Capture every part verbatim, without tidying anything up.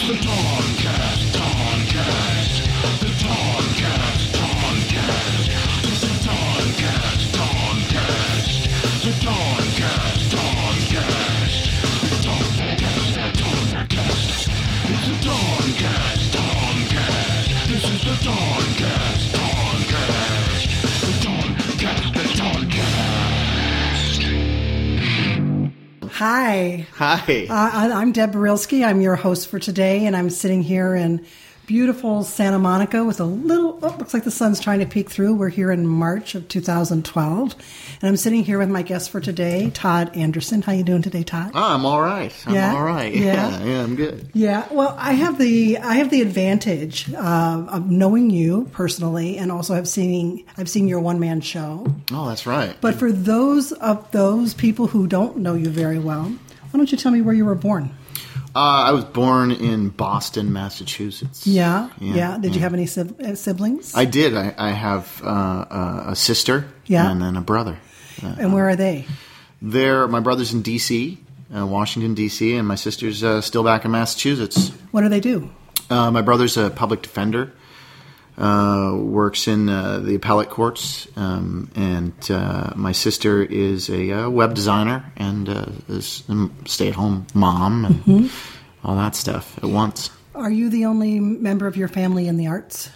Hi. Hi. Uh, I'm Deb Barilski. I'm your host for today, and I'm sitting here in beautiful Santa Monica with a little, oh, looks like the sun's trying to peek through. We're here in March of two thousand twelve, and I'm sitting here with my guest for today, Todd Anderson. How you doing today, Todd? Oh, I'm all right. I'm yeah? all right. Yeah. yeah, yeah, I'm good. Yeah. Well, I have the I have the advantage uh, of knowing you personally, and also have seen I've seen your one man show. Oh, that's right. But for those of those people who don't know you very well, why don't you tell me where you were born? Uh, I was born in Boston, Massachusetts. Yeah, yeah. yeah. Did yeah. you have any siblings? I did. I, I have uh, a sister yeah. and then a brother. Uh, and where are they? They're, my brother's in D C, uh, Washington, D C, and my sister's uh, still back in Massachusetts. What do they do? Uh, my brother's a public defender. Uh, works in uh, the appellate courts, um, and uh, my sister is a uh, web designer and uh, is a stay-at-home mom and mm-hmm. all that stuff at once. Are you the only member of your family in the arts?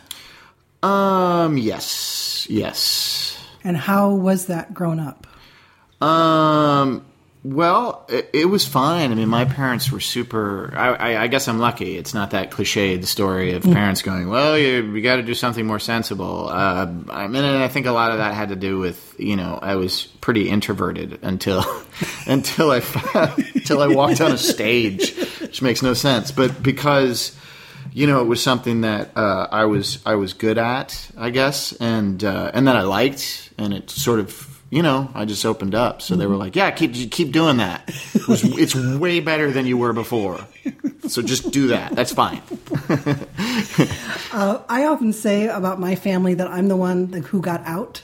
Um, yes, yes. And how was that growing up? Um, well, it, it was fine. I mean, my parents were super. I, I, I guess I'm lucky. It's not that cliche, the story of mm. parents going, "Well, you, you got to do something more sensible." Uh, I mean, and I think a lot of that had to do with, you know, I was pretty introverted until until I until I walked on a stage, which makes no sense. But because, you know, it was something that uh, I was I was good at, I guess, and uh, and that I liked, and it sort of. You know, I just opened up. So they were like, yeah, keep keep doing that. It was, it's way better than you were before. So just do that. That's fine. uh, I often say about my family that I'm the one who got out.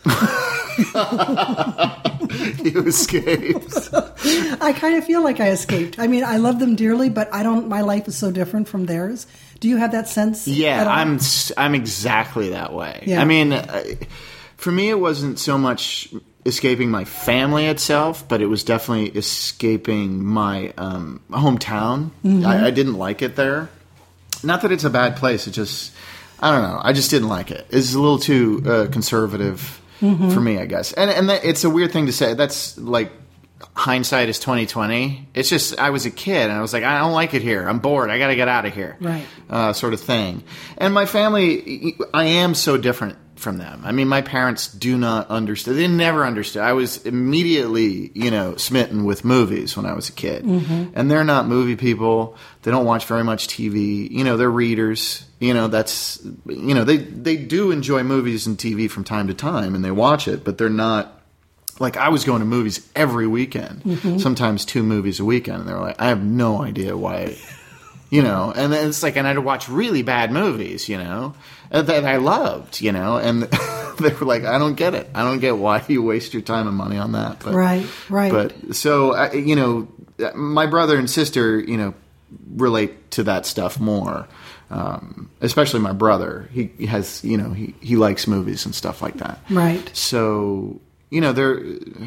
You escaped. I kind of feel like I escaped. I mean, I love them dearly, but I don't. My life is so different from theirs. Do you have that sense? Yeah, I'm I'm exactly that way. Yeah. I mean... I, For me, it wasn't so much escaping my family itself, but it was definitely escaping my um, hometown. Mm-hmm. I, I didn't like it there. Not that it's a bad place. It just, I don't know. I just didn't like it. It's a little too uh, conservative mm-hmm. for me, I guess. And and that, it's a weird thing to say. That's like hindsight is twenty twenty. It's just I was a kid and I was like, I don't like it here. I'm bored. I got to get out of here. Right. Uh, sort of thing. And my family, I am so different from them. I mean, my parents do not understand. They never understood. I was immediately, you know, smitten with movies when I was a kid. Mm-hmm. And they're not movie people. They don't watch very much T V. You know, they're readers. You know, that's, you know, they, they do enjoy movies and T V from time to time and they watch it, but they're not, like I was going to movies every weekend, mm-hmm. sometimes two movies a weekend. And they were like, I have no idea why, you know, and then it's like, and I'd watch really bad movies, you know, that I loved, you know, and they were like, I don't get it. I don't get why you waste your time and money on that. But, right, right. But so, you know, my brother and sister, you know, relate to that stuff more, um, especially my brother. He, he has, you know, he, he likes movies and stuff like that. Right. So, you know, they're,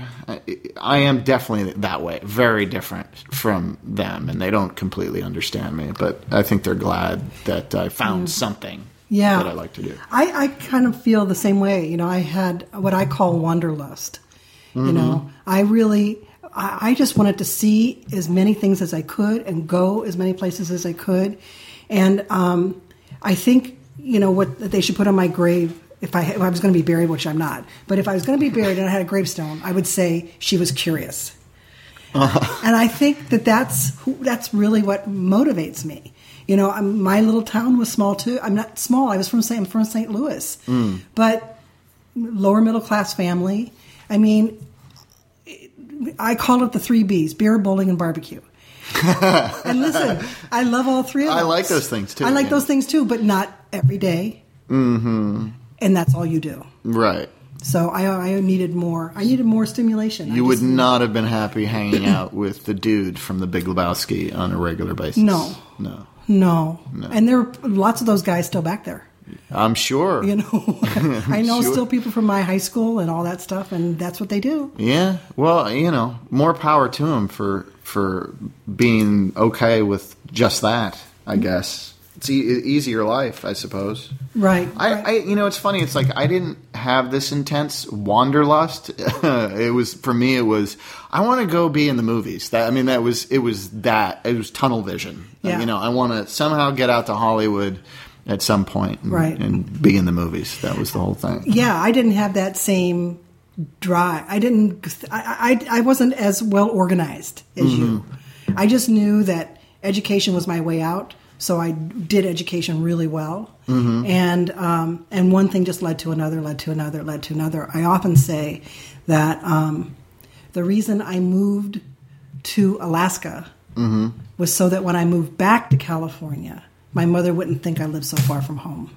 I am definitely that way, very different from them, and they don't completely understand me, but I think they're glad that I found mm. something. Yeah. That I like to do. I, I kind of feel the same way. You know, I had what I call wanderlust. Mm-hmm. You know, I really, I, I just wanted to see as many things as I could and go as many places as I could. And um, I think, you know, what they should put on my grave, if I, if I was going to be buried, which I'm not, but if I was going to be buried and I had a gravestone, I would say she was curious. Uh-huh. And I think that that's, that's really what motivates me. You know, I'm, my little town was small too. I'm not small. I was from Saint, I'm from Saint Louis, mm. but lower middle class family. I mean, I call it the three B's: beer, bowling, and barbecue. And listen, I love all three of them. I like those things too. I like yeah. those things too, but not every day. Mm-hmm. And that's all you do, right? So I, I needed more. I needed more stimulation. You I would not have been happy hanging out with the dude from The Big Lebowski on a regular basis. No, No. No. No. And there are lots of those guys still back there. I'm sure. You know, I know Sure. still people from my high school and all that stuff, and that's what they do. Yeah. Well, you know, more power to them for for being okay with just that, I guess. It's e- easier life, I suppose. Right. I, right. I, you know, it's funny. It's like I didn't have this intense wanderlust. It was for me. It was I want to go be in the movies. That I mean, that was it was that it was tunnel vision. Yeah. You know, I want to somehow get out to Hollywood at some point, and, Right. and be in the movies. That was the whole thing. Yeah, I didn't have that same drive. I didn't. I I, I wasn't as well organized as Mm-hmm. you. I just knew that education was my way out, so I did education really well. Mm-hmm. And um, and one thing just led to another, led to another, led to another. I often say that um, the reason I moved to Alaska Mm-hmm. was so that when I moved back to California, my mother wouldn't think I lived so far from home.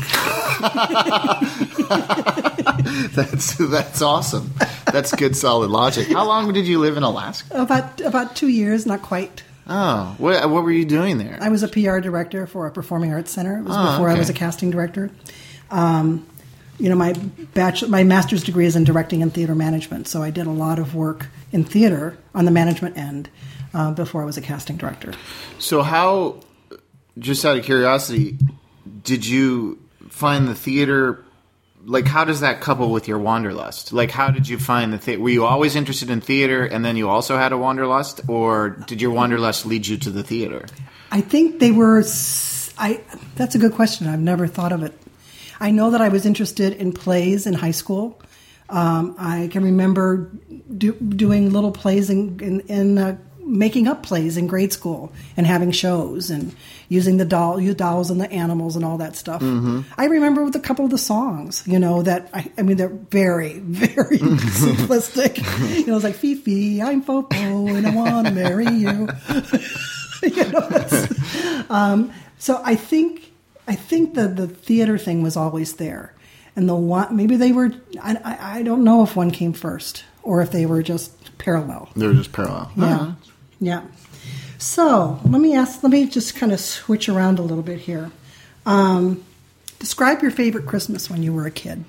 That's that's awesome. That's good, solid logic. How long did you live in Alaska? About about two years, not quite. Oh, what what were you doing there? I was a P R director for a performing arts center. It was Oh, before okay. I was a casting director. Um, you know, my bachelor, my master's degree is in directing and theater management, so I did a lot of work in theater on the management end uh, before I was a casting director. So how, just out of curiosity, did you find the theater, like how does that couple with your wanderlust? Like how did you find the theater? Were you always interested in theater and then you also had a wanderlust, or did your wanderlust lead you to the theater? I think they were. s- I. That's a good question. I've never thought of it. I know that I was interested in plays in high school. Um, I can remember do, doing little plays in, in, in uh, making up plays in grade school and having shows and using the doll, the dolls and the animals and all that stuff. Mm-hmm. I remember with a couple of the songs, you know, that I, I mean, they're very, very simplistic. You know, it's like Fifi, I'm Fofo, and I want to marry you. You know, it's, um, so I think I think the the theater thing was always there, and the one maybe they were. I, I I don't know if one came first or if they were just parallel. They were just parallel. Yeah, Uh-huh. yeah. So let me ask. Let me just kind of switch around a little bit here. Um, describe your favorite Christmas when you were a kid.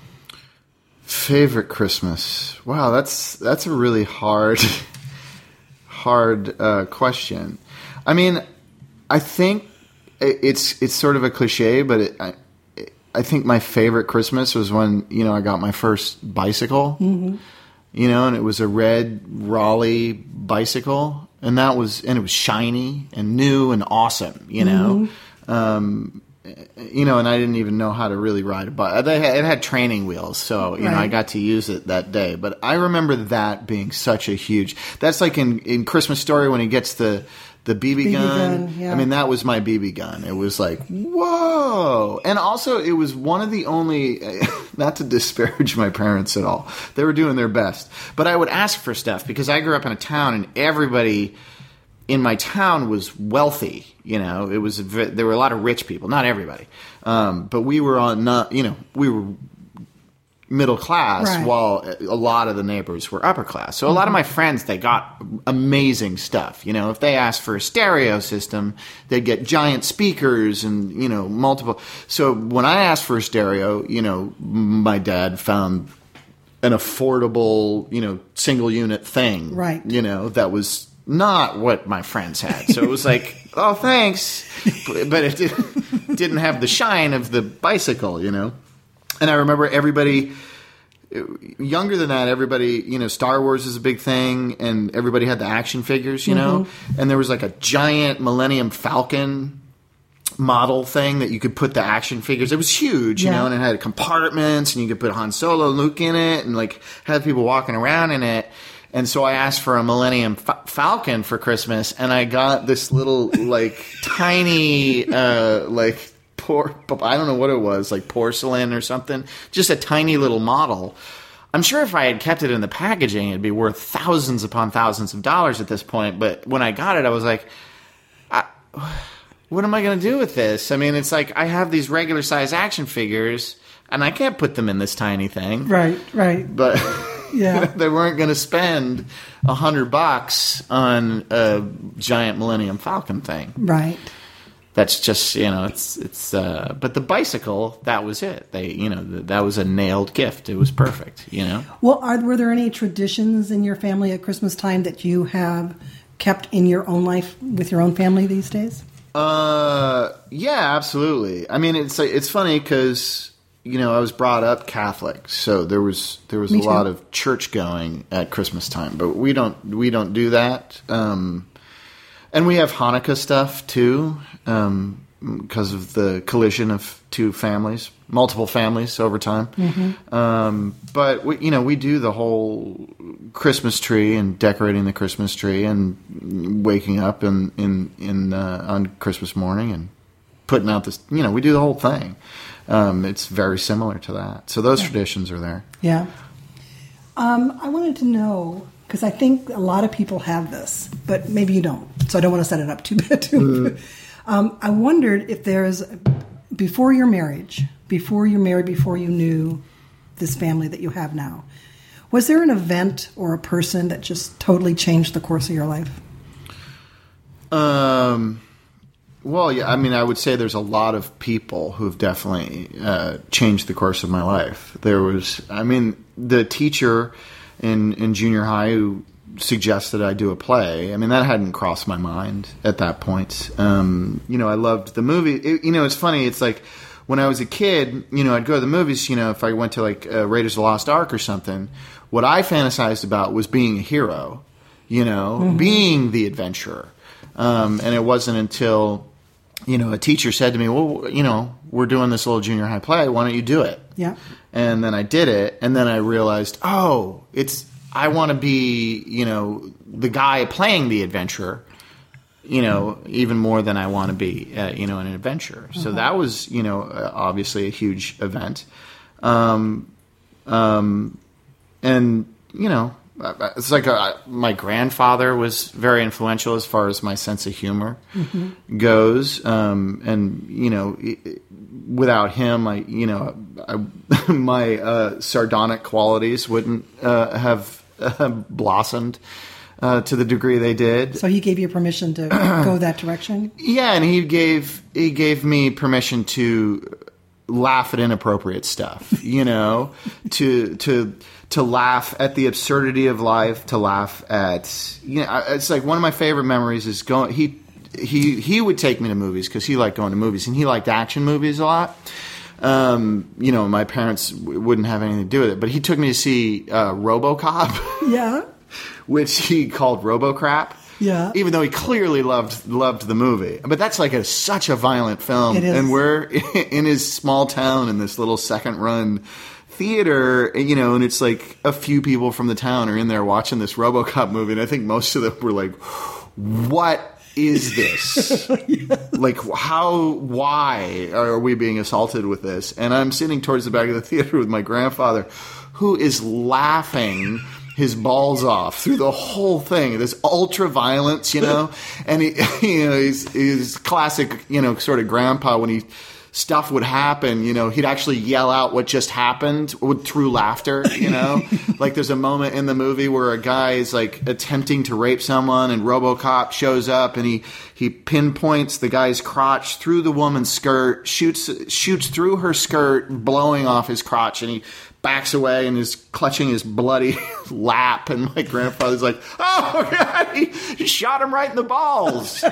Favorite Christmas? Wow, that's that's a really hard, hard uh, question. I mean, I think it- it's it's sort of a cliche, but it, I I think my favorite Christmas was when you know I got my first bicycle. Mm-hmm. You know, and it was a red Raleigh bicycle, and that was and it was shiny and new and awesome. You know. Mm-hmm. Um, You know, and I didn't even know how to really ride a bike. It had training wheels, so, you know, I Right. got to use it that day. But I remember that being such a huge... That's like in, in Christmas Story when he gets the, the B B, B B gun. gun, yeah. I mean, that was my B B gun. It was like, whoa! And also, it was one of the only... Not to disparage my parents at all. They were doing their best. But I would ask for stuff because I grew up in a town and everybody... in my town was wealthy, you know. It was there were a lot of rich people, not everybody, um, but we were on not, you know, we were middle class, Right. while a lot of the neighbors were upper class. So a lot of my friends, they got amazing stuff. You know, if they asked for a stereo system, they'd get giant speakers and you know multiple. So when I asked for a stereo, you know, my dad found an affordable, you know, single unit thing, Right. You know, that was not what my friends had. So it was like, oh, thanks. But it did, didn't have the shine of the bicycle, you know. And I remember everybody, younger than that, everybody, you know, Star Wars is a big thing, and everybody had the action figures, you know. And there was like a giant Millennium Falcon model thing that you could put the action figures. It was huge, you Yeah. know, and it had compartments, and you could put Han Solo, Luke in it, and like have people walking around in it. And so I asked for a Millennium Fa- Falcon for Christmas, and I got this little, like, tiny, uh, like, por- I don't know what it was, like porcelain or something. Just a tiny little model. I'm sure if I had kept it in the packaging, it'd be worth thousands upon thousands of dollars at this point. But when I got it, I was like, I, what am I going to do with this? I mean, it's like I have these regular size action figures, and I can't put them in this tiny thing. Right, right. But... Yeah. They weren't going to spend a hundred bucks on a giant Millennium Falcon thing. Right. That's just, you know, it's, it's, uh, but the bicycle, that was it. They, you know, that was a nailed gift. It was perfect, you know? Well, are, were there any traditions in your family at Christmas time that you have kept in your own life with your own family these days? Uh, yeah, absolutely. I mean, it's, it's funny because, you know, I was brought up Catholic, so there was, there was Me a too. lot of church going at Christmas time, but we don't, we don't do that. Um, And we have Hanukkah stuff, too, um, because of the collision of two families, multiple families over time. Mm-hmm. Um, but, we, you know, we do the whole Christmas tree and decorating the Christmas tree and waking up in, in, in uh, on Christmas morning and putting out this, you know, we do the whole thing. Um, it's very similar to that. So those yeah. traditions are there. Yeah. Um, I wanted to know... Because I think a lot of people have this, but maybe you don't. So I don't want to set it up too bad. Too. Mm. Um, I wondered if there's, before your marriage, before you married, before you knew this family that you have now, was there an event or a person that just totally changed the course of your life? Um. Well, yeah. I mean, I would say there's a lot of people who've definitely uh, changed the course of my life. There was, I mean, the teacher in in junior high who suggested I do a play. I mean, that hadn't crossed my mind at that point. Um, you know, I loved the movie. It, you know, it's funny. It's like when I was a kid, you know, I'd go to the movies, you know, if I went to like uh, Raiders of the Lost Ark or something, what I fantasized about was being a hero, you know, mm-hmm. being the adventurer. Um, and it wasn't until, you know, a teacher said to me, well, you know, we're doing this little junior high play. Why don't you do it? Yeah. And then I did it, and then I realized, oh, it's I want to be, you know, the guy playing the adventurer, you know, even more than I want to be, uh, you know, an adventurer. So uh-huh. that was, you know, obviously a huge event. Um, um, and, you know, it's like a, my grandfather was very influential as far as my sense of humor mm-hmm. goes. Um, and, you know, it, without him, I, you know, I, my uh, sardonic qualities wouldn't uh, have uh, blossomed uh, to the degree they did. So he gave you permission to go that direction? Yeah, and he gave he gave me permission to laugh at inappropriate stuff, you know, to to to laugh at the absurdity of life, to laugh at, you know, it's like one of my favorite memories is going, he he he would take me to movies because he liked going to movies, and he liked action movies a lot. Um, you know, my parents w- wouldn't have anything to do with it, but he took me to see uh, RoboCop. Yeah. Which he called RoboCrap. Yeah. Even though he clearly loved loved the movie. But that's like a, such a violent film. It is. And we're in his small town in this little second run theater, you know, and it's like a few people from the town are in there watching this RoboCop movie, and I think most of them were like, what is this? Yes. Like, how, why are we being assaulted with this? And I'm sitting towards the back of the theater with my grandfather, who is laughing his balls off through the whole thing. This ultra violence, you know, and he, you know, he's, he's classic, you know, sort of grandpa when he stuff would happen, you know, he'd actually yell out what just happened through laughter, you know? Like there's a moment in the movie where a guy is like attempting to rape someone and RoboCop shows up and he, he pinpoints the guy's crotch through the woman's skirt, shoots shoots through her skirt, blowing off his crotch, and he backs away and is clutching his bloody lap, and my grandfather's like, oh, God, he, he shot him right in the balls.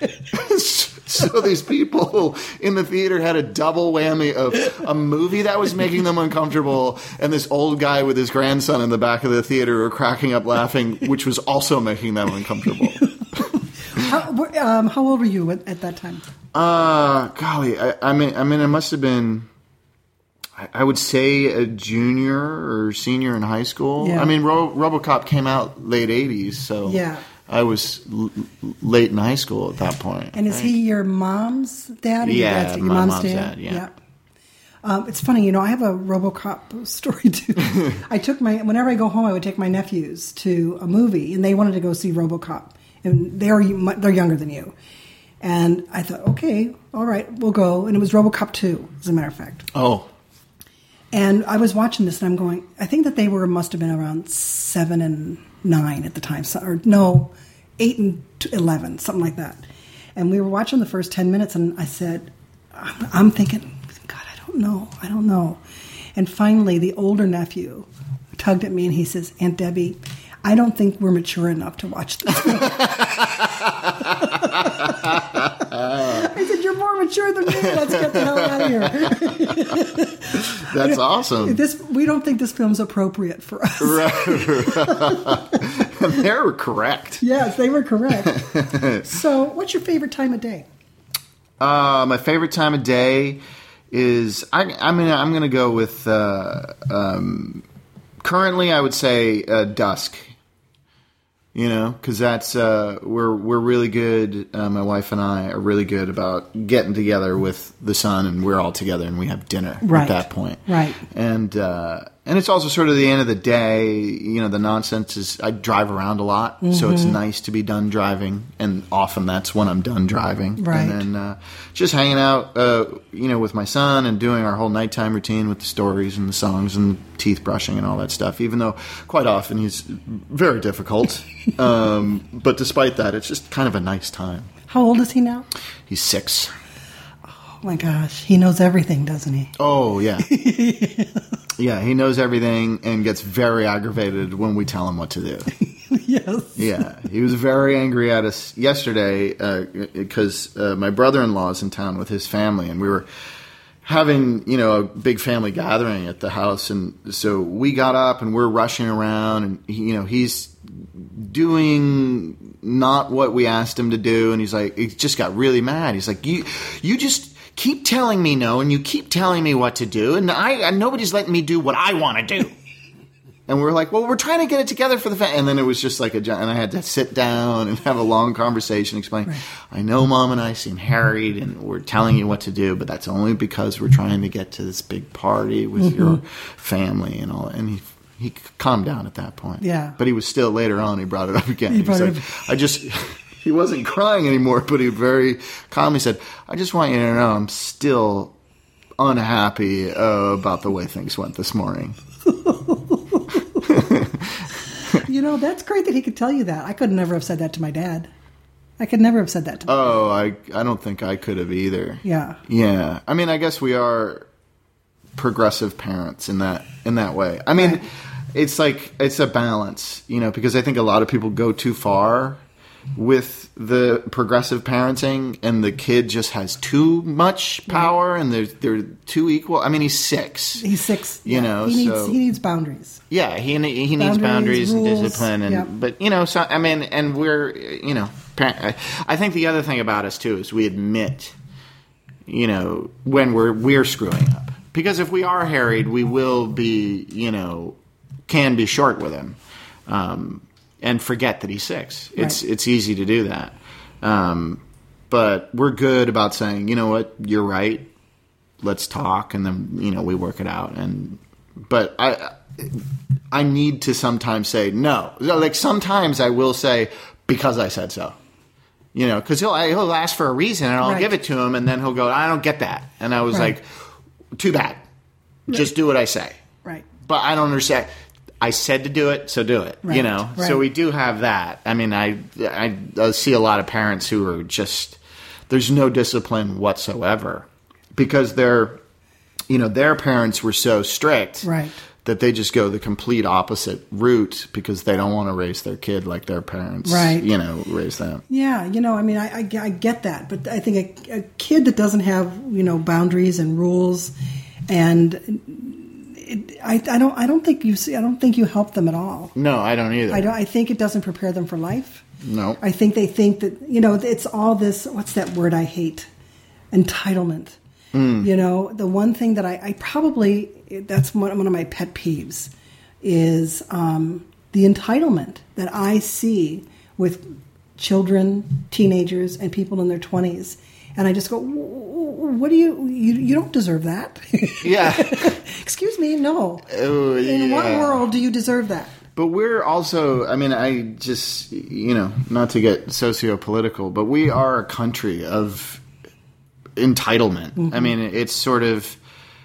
So these people in the theater had a double whammy of a movie that was making them uncomfortable and this old guy with his grandson in the back of the theater were cracking up laughing, which was also making them uncomfortable. how, um, how old were you at, at that time? Uh, golly, I, I mean, I mean, I must have been, I would say a junior or senior in high school. Yeah. I mean, Ro- RoboCop came out late eighties, so yeah. I was l- late in high school at that point. And is right? he your mom's dad? Or yeah, your dad's, your my mom's, mom's dad? dad, yeah. yeah. Um, it's funny, you know, I have a RoboCop story too. I took my, whenever I go home, I would take my nephews to a movie, and they wanted to go see RoboCop. And they're, they're younger than you. And I thought, okay, all right, we'll go. And it was RoboCop two, as a matter of fact. Oh. And I was watching this, and I'm going, I think that they were must have been around seven and nine at the time, so, or no, eight and eleven, something like that. And we were watching the first ten minutes, and I said, I'm, I'm thinking, God, I don't know, I don't know. And finally, the older nephew tugged at me, and he says, Aunt Debbie, I don't think we're mature enough to watch this. I said, you're more mature than me. Let's get the hell out of here. That's awesome. This we don't think this film's appropriate for us. Right. They were correct. Yes, they were correct. So, what's your favorite time of day? Uh, my favorite time of day is I. I mean, I'm going to go with. Uh, um, currently, I would say uh, dusk. You know, because that's uh, we're we're really good. Uh, my wife and I are really good about getting together with the sun, and we're all together, and we have dinner right. at that point. Right. And uh, and it's also sort of the end of the day. You know, the nonsense is I drive around a lot, mm-hmm. so it's nice to be done driving, and often that's when I'm done driving. Right. And then uh, just hanging out, uh, you know, with my son and doing our whole nighttime routine with the stories and the songs and teeth brushing and all that stuff. Even though quite often he's very difficult. Um, but despite that, it's just kind of a nice time. How old is he now? He's six. Oh my gosh, he knows everything, doesn't he? Oh yeah, yeah. He knows everything and gets very aggravated when we tell him what to do. Yes. Yeah, he was very angry at us yesterday because uh, uh, my brother-in-law is in town with his family, and we were having, you know, a big family gathering at the house, and so we got up and we're rushing around, and he, you know, he's doing not what we asked him to do, and he's like, he just got really mad. He's like, you, you just keep telling me no, and you keep telling me what to do, and I, and nobody's letting me do what I want to do. And we were like, well, we're trying to get it together for the family. And then it was just like a, and I had to sit down and have a long conversation, explain, right. I know Mom and I seem harried and we're telling you what to do, but that's only because we're trying to get to this big party with mm-hmm. your family and all. And he he calmed down at that point. Yeah. But he was still, later on, he brought it up again. He, he was like, I just, he wasn't crying anymore, but he very calmly said, I just want you to know I'm still unhappy uh, about the way things went this morning. You know, that's great that he could tell you that. I could never have said that to my dad. I could never have said that to my Oh, dad. I I don't think I could have either. Yeah. Yeah. I mean, I guess we are progressive parents in that in that way. I mean, right. it's like it's a balance, you know, because I think a lot of people go too far with the progressive parenting, and the kid just has too much power, and they're they're too equal. I mean, he's six. He's six. You yeah. know, he needs so, he needs boundaries. Yeah, he he needs boundaries, boundaries and rules, discipline, and yeah. but you know, so I mean, and we're you know, I think the other thing about us too is we admit, you know, when we're we're screwing up, because if we are harried, we will be, you know, can be short with him. Um, And forget that he's six. It's right. it's easy to do that. Um, but we're good about saying, you know what, you're right. Let's talk, and then you know we work it out. And but I I need to sometimes say no. Like sometimes I will say because I said so. You know, because he'll he'll ask for a reason, and I'll right. give it to him, and then he'll go, I don't get that. And I was right. like, too bad. Right. Just do what I say. Right. But I don't understand. I said to do it, so do it. Right, you know, right. so we do have that. I mean, I, I I see a lot of parents who are just there's no discipline whatsoever because they're, you know, their parents were so strict, right. that they just go the complete opposite route because they don't want to raise their kid like their parents, right. you know, raise them. Yeah, you know, I mean, I, I, I get that, but I think a, a kid that doesn't have, you know, boundaries and rules and. It, I, I don't. I don't think you see. I don't think you help them at all. No, I don't either. I don't. I think it doesn't prepare them for life. No. I think they think that you know it's all this. What's that word I hate? Entitlement. Mm. You know, the one thing that I, I probably that's one, one of my pet peeves is um, the entitlement that I see with children, teenagers, and people in their twenties. And I just go, what do you, you, you don't deserve that. Yeah. Excuse me, no. Oh, In yeah. what world do you deserve that? But we're also, I mean, I just, you know, not to get socio-political, but we are a country of entitlement. Mm-hmm. I mean, it's sort of,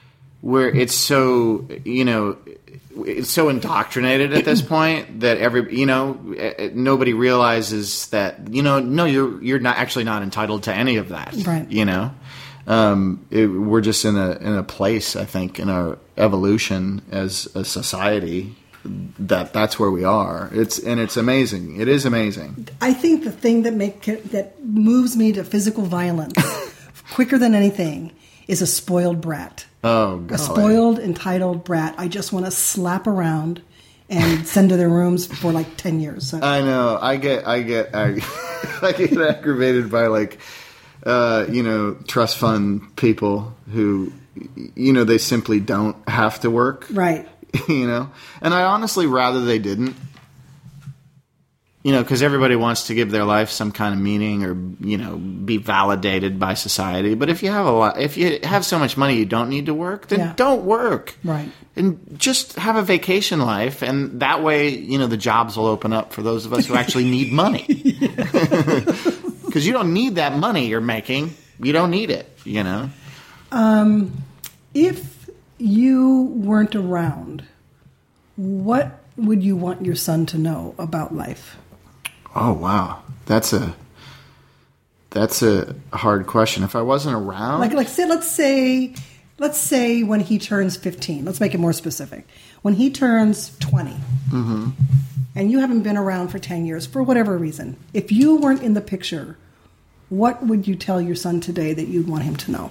where it's so, you know, it's so indoctrinated at this point that every, you know, nobody realizes that, you know, no, you're you're not actually not entitled to any of that, right? You know, um, it, we're just in a in a place, I think, in our evolution as a society that that's where we are. It's and it's amazing. It is amazing. I think the thing that make it, that moves me to physical violence quicker than anything is a spoiled brat. Oh, golly. A spoiled, entitled brat. I just want to slap around and send to their rooms for like ten years. So. I know. I get, I get, I, I get aggravated by like, uh, you know, trust fund people who, you know, they simply don't have to work. Right. You know, and I honestly rather they didn't. You know, because everybody wants to give their life some kind of meaning or, you know, be validated by society. But if you have a lot, if you have so much money you don't need to work, then yeah. don't work. Right. And just have a vacation life. And that way, you know, the jobs will open up for those of us who actually need money. Because you don't need that money you're making. You don't need it, you know. Um, if you weren't around, what would you want your son to know about life? Oh, wow. That's a that's a hard question. If I wasn't around, like like say let's say let's say when he turns fifteen. Let's make it more specific. When he turns twenty, mm-hmm. and you haven't been around for ten years for whatever reason, if you weren't in the picture, what would you tell your son today that you'd want him to know?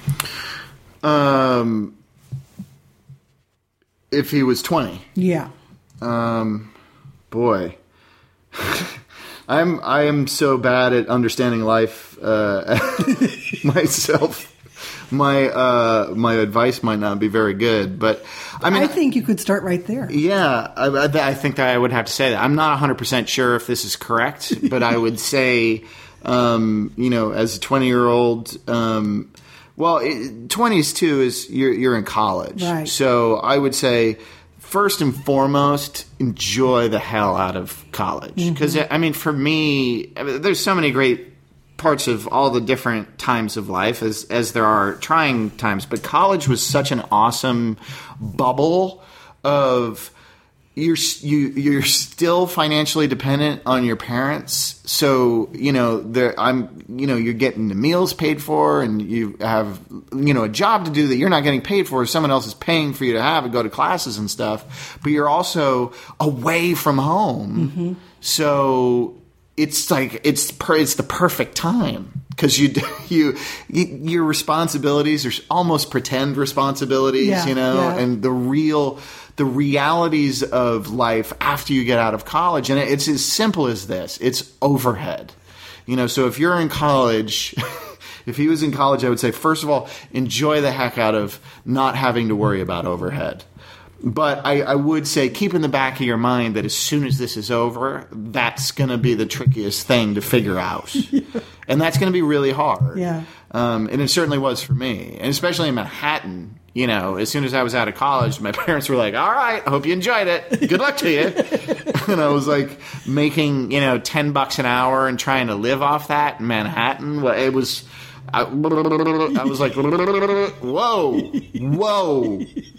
Um, if he was twenty, yeah. Um, boy. I'm I am so bad at understanding life uh, myself. My uh, my advice might not be very good, but I mean, I think you could start right there. Yeah, I, I think that I would have to say that. I'm not one hundred percent sure if this is correct, but I would say, um, you know, as a twenty-year-old, um, well, it, twenties too is you're you're in college, right? So I would say, first and foremost, enjoy the hell out of college. Because, mm-hmm. I mean, for me, I mean, there's so many great parts of all the different times of life as, as there are trying times. But college was such an awesome bubble of you're, you, you're still financially dependent on your parents. So, you know, there, I'm, you know, you're getting the meals paid for and you have, you know, a job to do that you're not getting paid for. Someone else is paying for you to have and go to classes and stuff, but you're also away from home. Mm-hmm. So it's like, it's, per, it's the perfect time. Because you, you, you, your responsibilities are almost pretend responsibilities, yeah, you know, yeah. and the real, the realities of life after you get out of college. And it's as simple as this. It's overhead. You know, so if you're in college, if he was in college, I would say, first of all, enjoy the heck out of not having to worry about overhead. But I, I would say keep in the back of your mind that as soon as this is over, that's going to be the trickiest thing to figure out. Yeah. And that's going to be really hard. Yeah. Um, and it certainly was for me. And especially in Manhattan, you know, as soon as I was out of college, my parents were like, all right, I hope you enjoyed it. Good luck to you. And I was like making, you know, ten bucks an hour and trying to live off that in Manhattan. Well, it was, I, I was like, whoa, whoa.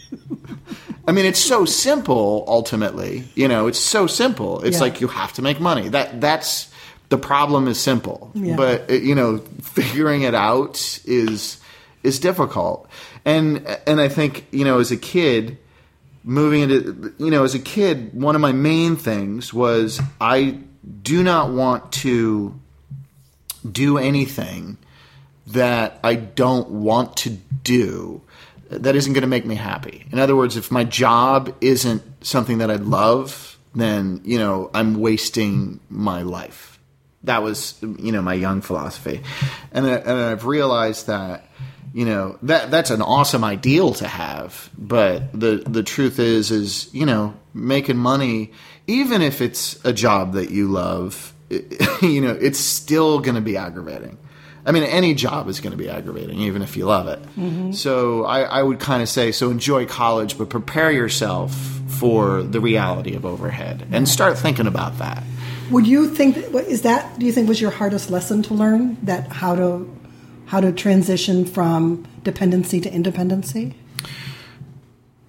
I mean, it's so simple, ultimately. You know, it's so simple. It's yeah. like you have to make money. That That's, the problem is simple. Yeah. But, you know, figuring it out is is difficult. And and I think, you know, as a kid, moving into, you know, as a kid, one of my main things was I do not want to do anything that I don't want to do that isn't going to make me happy. In other words, if my job isn't something that I love, then, you know, I'm wasting my life. That was, you know, my young philosophy. And, I, and I've realized that, you know, that that's an awesome ideal to have. But the, the truth is, is, you know, making money, even if it's a job that you love, it, you know, it's still going to be aggravating. I mean, any job is going to be aggravating, even if you love it. Mm-hmm. So I, I would kind of say, so enjoy college, but prepare yourself for the reality of overhead and start thinking about that. Would you think, is that, do you think was your hardest lesson to learn, that how to how to transition from dependency to independency?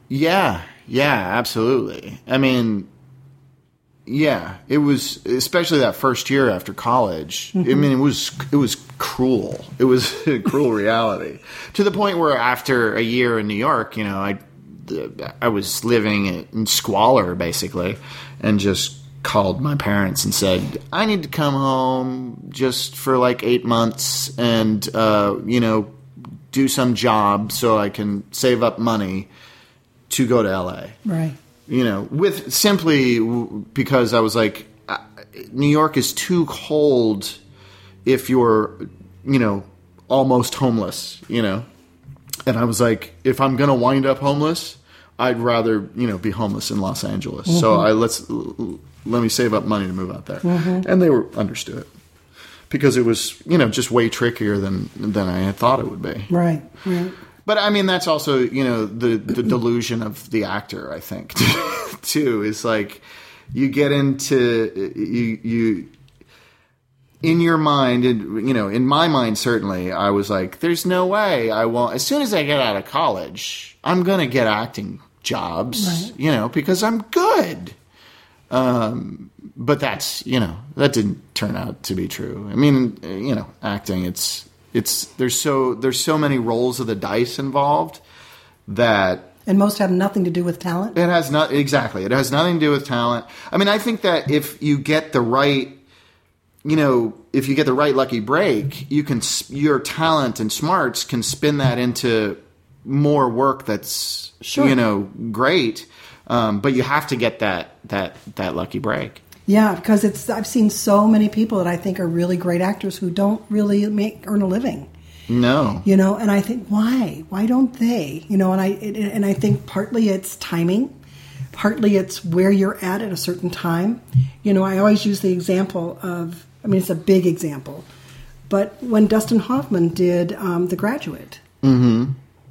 Yeah, yeah, absolutely. I mean, yeah, it was, especially that first year after college. Mm-hmm. I mean, it was it was cruel. It was a cruel reality to the point where after a year in New York, you know, I I was living in squalor basically, and just called my parents and said, I need to come home just for like eight months and uh, you know, do some job so I can save up money to go to L A. Right. You know, with simply because I was like, New York is too cold if you're, you know, almost homeless, you know. And I was like, if I'm going to wind up homeless, I'd rather, you know, be homeless in Los Angeles. Mm-hmm. So I let's let me save up money to move out there. Mm-hmm. And they were understood because it was, you know, just way trickier than than I had thought it would be. Right. Right. But I mean, that's also, you know, the, the delusion of the actor, I think, too, is like you get into you you in your mind, and you know, in my mind, certainly, I was like, there's no way I won't. As soon as I get out of college, I'm going to get acting jobs, right. you know, because I'm good. Um, but that's, you know, that didn't turn out to be true. I mean, you know, acting, it's. It's there's so there's so many rolls of the dice involved that and most have nothing to do with talent. It has not exactly. It has nothing to do with talent. I mean, I think that if you get the right, you know, if you get the right lucky break, you can your talent and smarts can spin that into more work that's sure. you know great. Um, but you have to get that that that lucky break. Yeah, because it's I've seen so many people that I think are really great actors who don't really make earn a living. No, you know, and I think why? Why don't they? You know, and I it, and I think partly it's timing, partly it's where you're at at a certain time. You know, I always use the example of I mean, it's a big example, but when Dustin Hoffman did um, The Graduate, mm-hmm.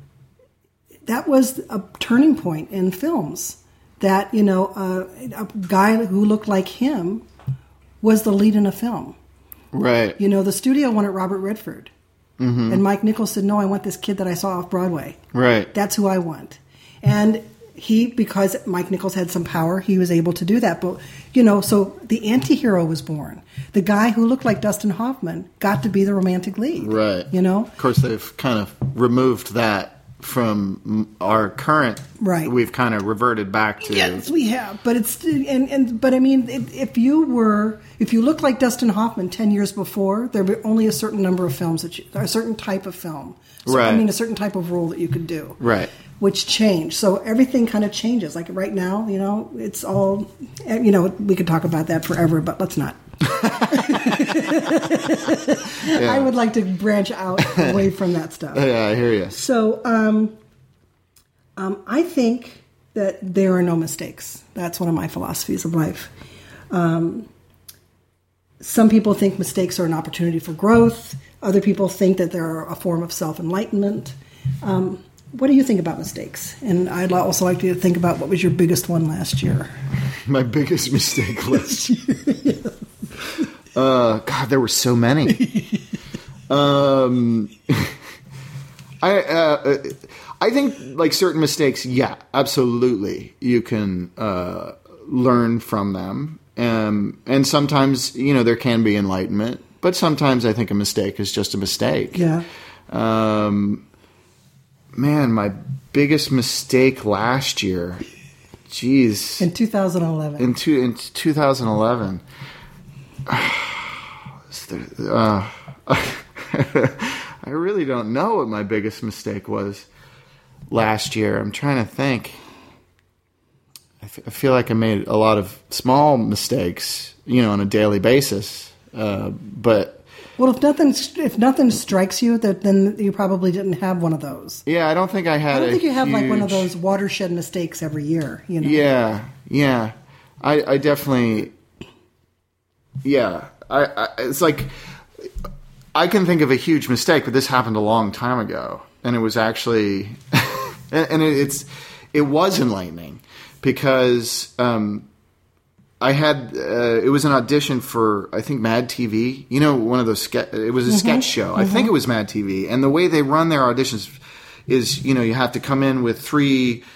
that was a turning point in films. That, you know, uh, a guy who looked like him was the lead in a film. Right. You know, the studio wanted Robert Redford. Mm-hmm. And Mike Nichols said, no, I want this kid that I saw off Broadway. Right. That's who I want. And he, because Mike Nichols had some power, he was able to do that. But, you know, so the anti-hero was born. The guy who looked like Dustin Hoffman got to be the romantic lead. Right. You know? Of course, they've kind of removed that from our current, right? We've kind of reverted back to yes, we have. But it's and, and but I mean, if you were if you looked like Dustin Hoffman ten years before, there were only a certain number of films that you, a certain type of film, so, right? I mean, a certain type of role that you could do, right? Which changed. So everything kind of changes. Like right now, you know, it's all, you know, we could talk about that forever, but let's not. yeah. I would like to branch out away from that stuff. Yeah, I hear you. So um, um, I think that there are no mistakes. That's one of my philosophies of life. Um, some people think mistakes are an opportunity for growth. Other people think that they're a form of self-enlightenment. Um, what do you think about mistakes? And I'd also like you to think about what was your biggest one last year. My biggest mistake last year? yeah. Uh, God, there were so many. um, I uh, I think like certain mistakes, yeah, absolutely, you can uh, learn from them, um, and sometimes you know there can be enlightenment, but sometimes I think a mistake is just a mistake. Yeah. Um, man, my biggest mistake last year. Jeez. In two thousand eleven. In two in two thousand eleven. Uh, I really don't know what my biggest mistake was last year. I'm trying to think. I, f- I feel like I made a lot of small mistakes, you know, on a daily basis. Uh, but well, if nothing if nothing strikes you, that then you probably didn't have one of those. Yeah, I don't think I had. I don't think you have huge... like one of those watershed mistakes every year. You know. Yeah, yeah. I, I definitely. Yeah. I, I, it's like I can think of a huge mistake, but this happened a long time ago, and it was actually, and, and it, it's it was enlightening because um, I had uh, it was an audition for I think Mad T V. You know, one of those ske- it was a mm-hmm. sketch show. Mm-hmm. I think it was Mad T V, and the way they run their auditions is you know you have to come in with three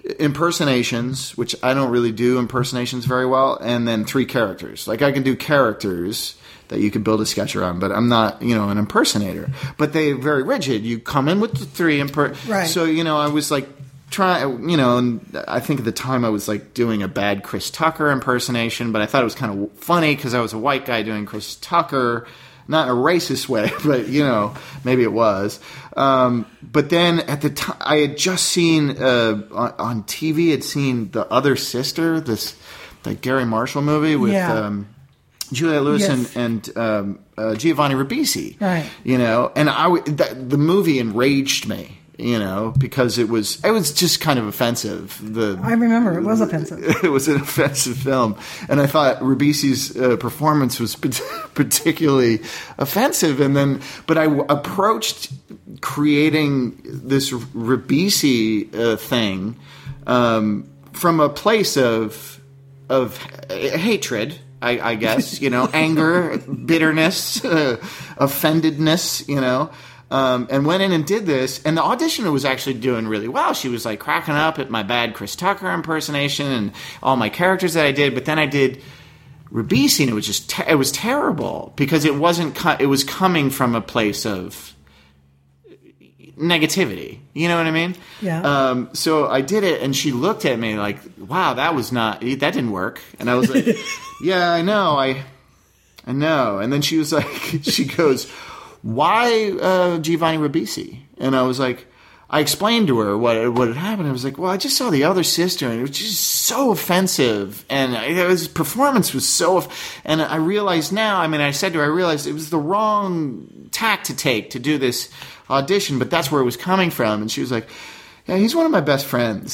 impersonations, which I don't really do impersonations very well, and then three characters. Like I can do characters that you could build a sketch around, but I'm not, you know, an impersonator. But they're very rigid. You come in with the three imper- right. So, you know, I was like trying, you know, and I think at the time I was like doing a bad Chris Tucker impersonation, but I thought it was kind of funny because I was a white guy doing Chris Tucker. Not in a racist way, but, you know, maybe it was. Um, but then at the time, I had just seen, uh, on, on T V, I'd seen The Other Sister, this the Gary Marshall movie with yeah. um, Juliette Lewis yes. and, and um, uh, Giovanni Ribisi. Right. You know, and I w- that, the movie enraged me. You know, because it was it was just kind of offensive. The I remember it was offensive. It was an offensive film, and I thought Ribisi's uh, performance was particularly offensive. And then, but I w- approached creating this Ribisi uh, thing um, from a place of of hatred. I, I guess you know, anger, bitterness, uh, offendedness. You know. Um, and went in and did this, and the auditioner was actually doing really well. She was like cracking up at my bad Chris Tucker impersonation and all my characters that I did. But then I did Ribisi, and it was just te- it was terrible because it wasn't co- it was coming from a place of negativity. You know what I mean? Yeah. Um, so I did it, and she looked at me like, "Wow, that was not that didn't work." And I was like, "Yeah, I know, I, I know." And then she was like, she goes, why uh, Giovanni Ribisi? And I was like, I explained to her what what had happened. I was like, well, I just saw The Other Sister, and it was just so offensive, and his performance was so. And I realized now. I mean, I said to her, I realized it was the wrong tack to take to do this audition, but that's where it was coming from. And she was like, yeah, he's one of my best friends.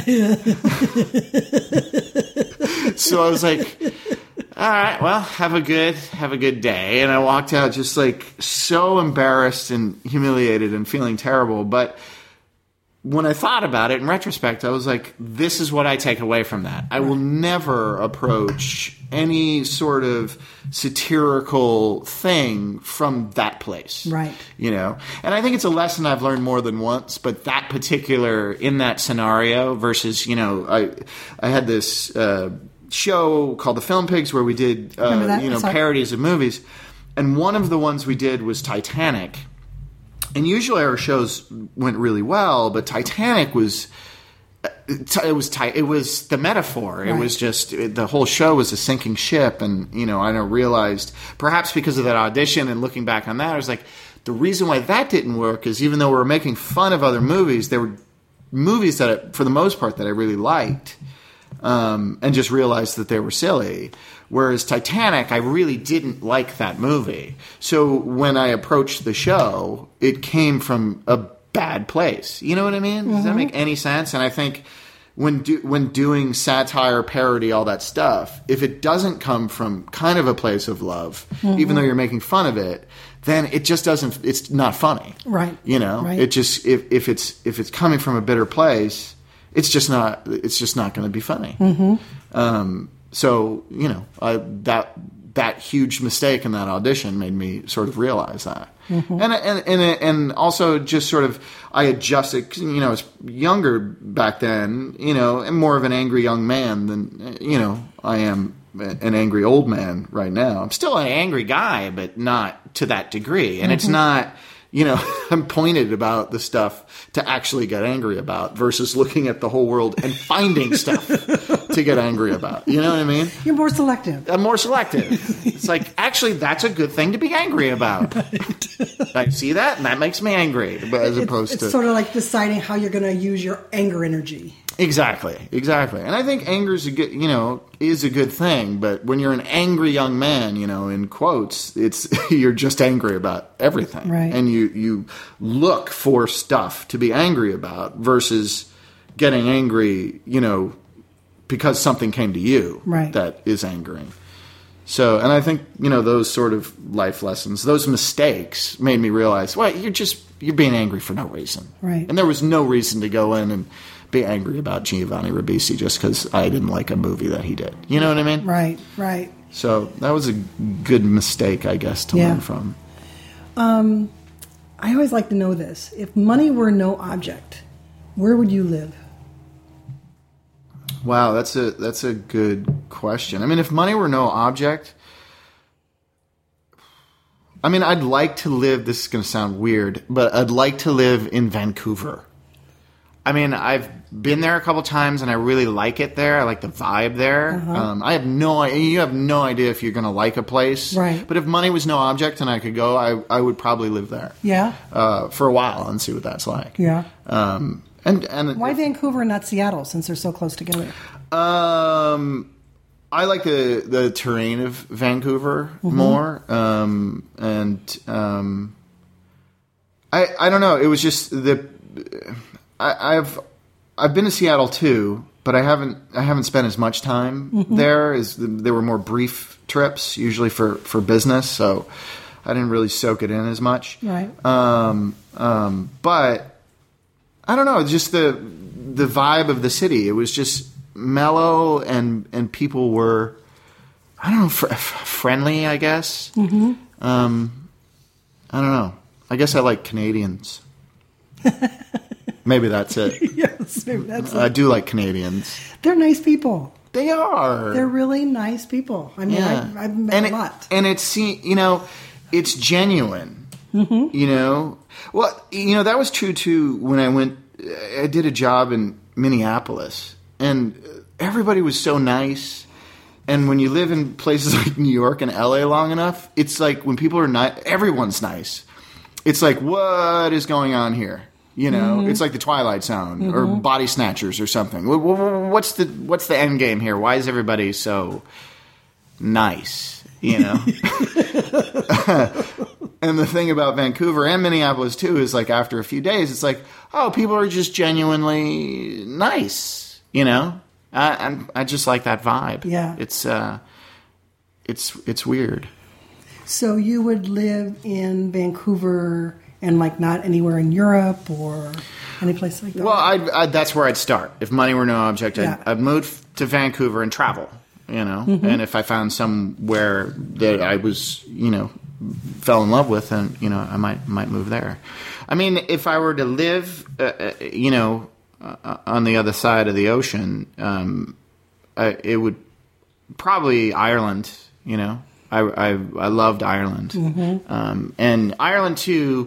So I was like, all right, well, have a good have a good day. And I walked out just like so embarrassed and humiliated and feeling terrible. But when I thought about it in retrospect, I was like, this is what I take away from that. I will never approach any sort of satirical thing from that place. Right. You know? And I think it's a lesson I've learned more than once, but that particular, in that scenario versus, you know, I I had this uh, show called The Film Pigs where we did, uh, you know, Sorry. parodies of movies. And one of the ones we did was Titanic. And usually our shows went really well, but Titanic was it was it was the metaphor. It right. was just the whole show was a sinking ship, and you know I realized perhaps because of that audition and looking back on that, I was like, the reason why that didn't work is even though we were making fun of other movies, there were movies that I, for the most part that I really liked, um, and just realized that they were silly. Whereas Titanic, I really didn't like that movie. So when I approached the show, it came from a bad place. You know what I mean? Mm-hmm. Does that make any sense? And I think when do, when doing satire, parody, all that stuff, if it doesn't come from kind of a place of love, mm-hmm. even though you're making fun of it, then it just doesn't. It's not funny, right? You know, right. it just if if it's if it's coming from a bitter place, it's just not. It's just not going to be funny. Mm-hmm. Um, So, you know, I, that that huge mistake in that audition made me sort of realize that. Mm-hmm. And, and and and also just sort of, I adjusted, 'cause, you know, I was younger back then, you know, and more of an angry young man than, you know, I am an angry old man right now. I'm still an angry guy, but not to that degree. And mm-hmm. it's not... You know, I'm pointed about the stuff to actually get angry about versus looking at the whole world and finding stuff to get angry about. You know what I mean? You're more selective. I'm more selective. It's like, actually, that's a good thing to be angry about. Right. I see that, and that makes me angry, but as it's, opposed it's to... It's sort of like deciding how you're going to use your anger energy. Exactly, exactly. And I think anger is a good, you know, is a good thing, but when you're an angry young man, you know, in quotes, it's you're just angry about everything. Right. And you, you look for stuff to be angry about versus getting angry, you know, because something came to you right. that is angering. So, and I think, you know, those sort of life lessons, those mistakes made me realize, well, you're just, you're being angry for no reason. Right. And there was no reason to go in and be angry about Giovanni Ribisi just because I didn't like a movie that he did. You know what I mean? Right, right. So that was a good mistake, I guess, to yeah. learn from. Um, I always like to know this. If money were no object, where would you live? Wow, that's a that's a good question. I mean, if money were no object, I mean, I'd like to live. This is going to sound weird, but I'd like to live in Vancouver. I mean, I've been there a couple times, and I really like it there. I like the vibe there. Uh-huh. Um, I have no, you have no idea if you're going to like a place, right? But if money was no object and I could go, I I would probably live there. Yeah, uh, for a while and see what that's like. Yeah. Um, and and why if, Vancouver and not Seattle, since they're so close together? Um, I like the the terrain of Vancouver mm-hmm. more, um, and um, I I don't know. It was just the. I, I've I've been to Seattle too, but I haven't I haven't spent as much time mm-hmm. there. As the, there were more brief trips, usually for, for business, so I didn't really soak it in as much. Right. Um, um, but I don't know, just the the vibe of the city. It was just mellow, and and people were I don't know fr- friendly. I guess. Mm-hmm. Um, I don't know. I guess I like Canadians. Maybe that's it. Yes, maybe that's I it. do like Canadians. They're nice people. They are. They're really nice people. I mean, yeah. I, I've met and a it, lot. And it's, you know, it's genuine. Mm-hmm. You know? Well, you know, that was true, too, when I went, I did a job in Minneapolis. And everybody was so nice. And when you live in places like New York and L A long enough, it's like when people are nice, everyone's nice. It's like, what is going on here? You know, mm-hmm. it's like the Twilight Zone mm-hmm. or Body Snatchers or something. What's the what's the end game here? Why is everybody so nice? You know. And the thing about Vancouver and Minneapolis too is like after a few days, it's like, oh, people are just genuinely nice. You know, I I, I just like that vibe. Yeah, it's uh, it's it's weird. So you would live in Vancouver. And, like, not anywhere in Europe or any place like that? Well, I'd, I'd, that's where I'd start. If money were no object, I'd, yeah. I'd move to Vancouver and travel, you know. Mm-hmm. And if I found somewhere that I was, you know, fell in love with, then, you know, I might might move there. I mean, if I were to live, uh, you know, uh, on the other side of the ocean, um, I, it would probably Ireland, you know. I, I, I loved Ireland. Mm-hmm. Um, and Ireland, too...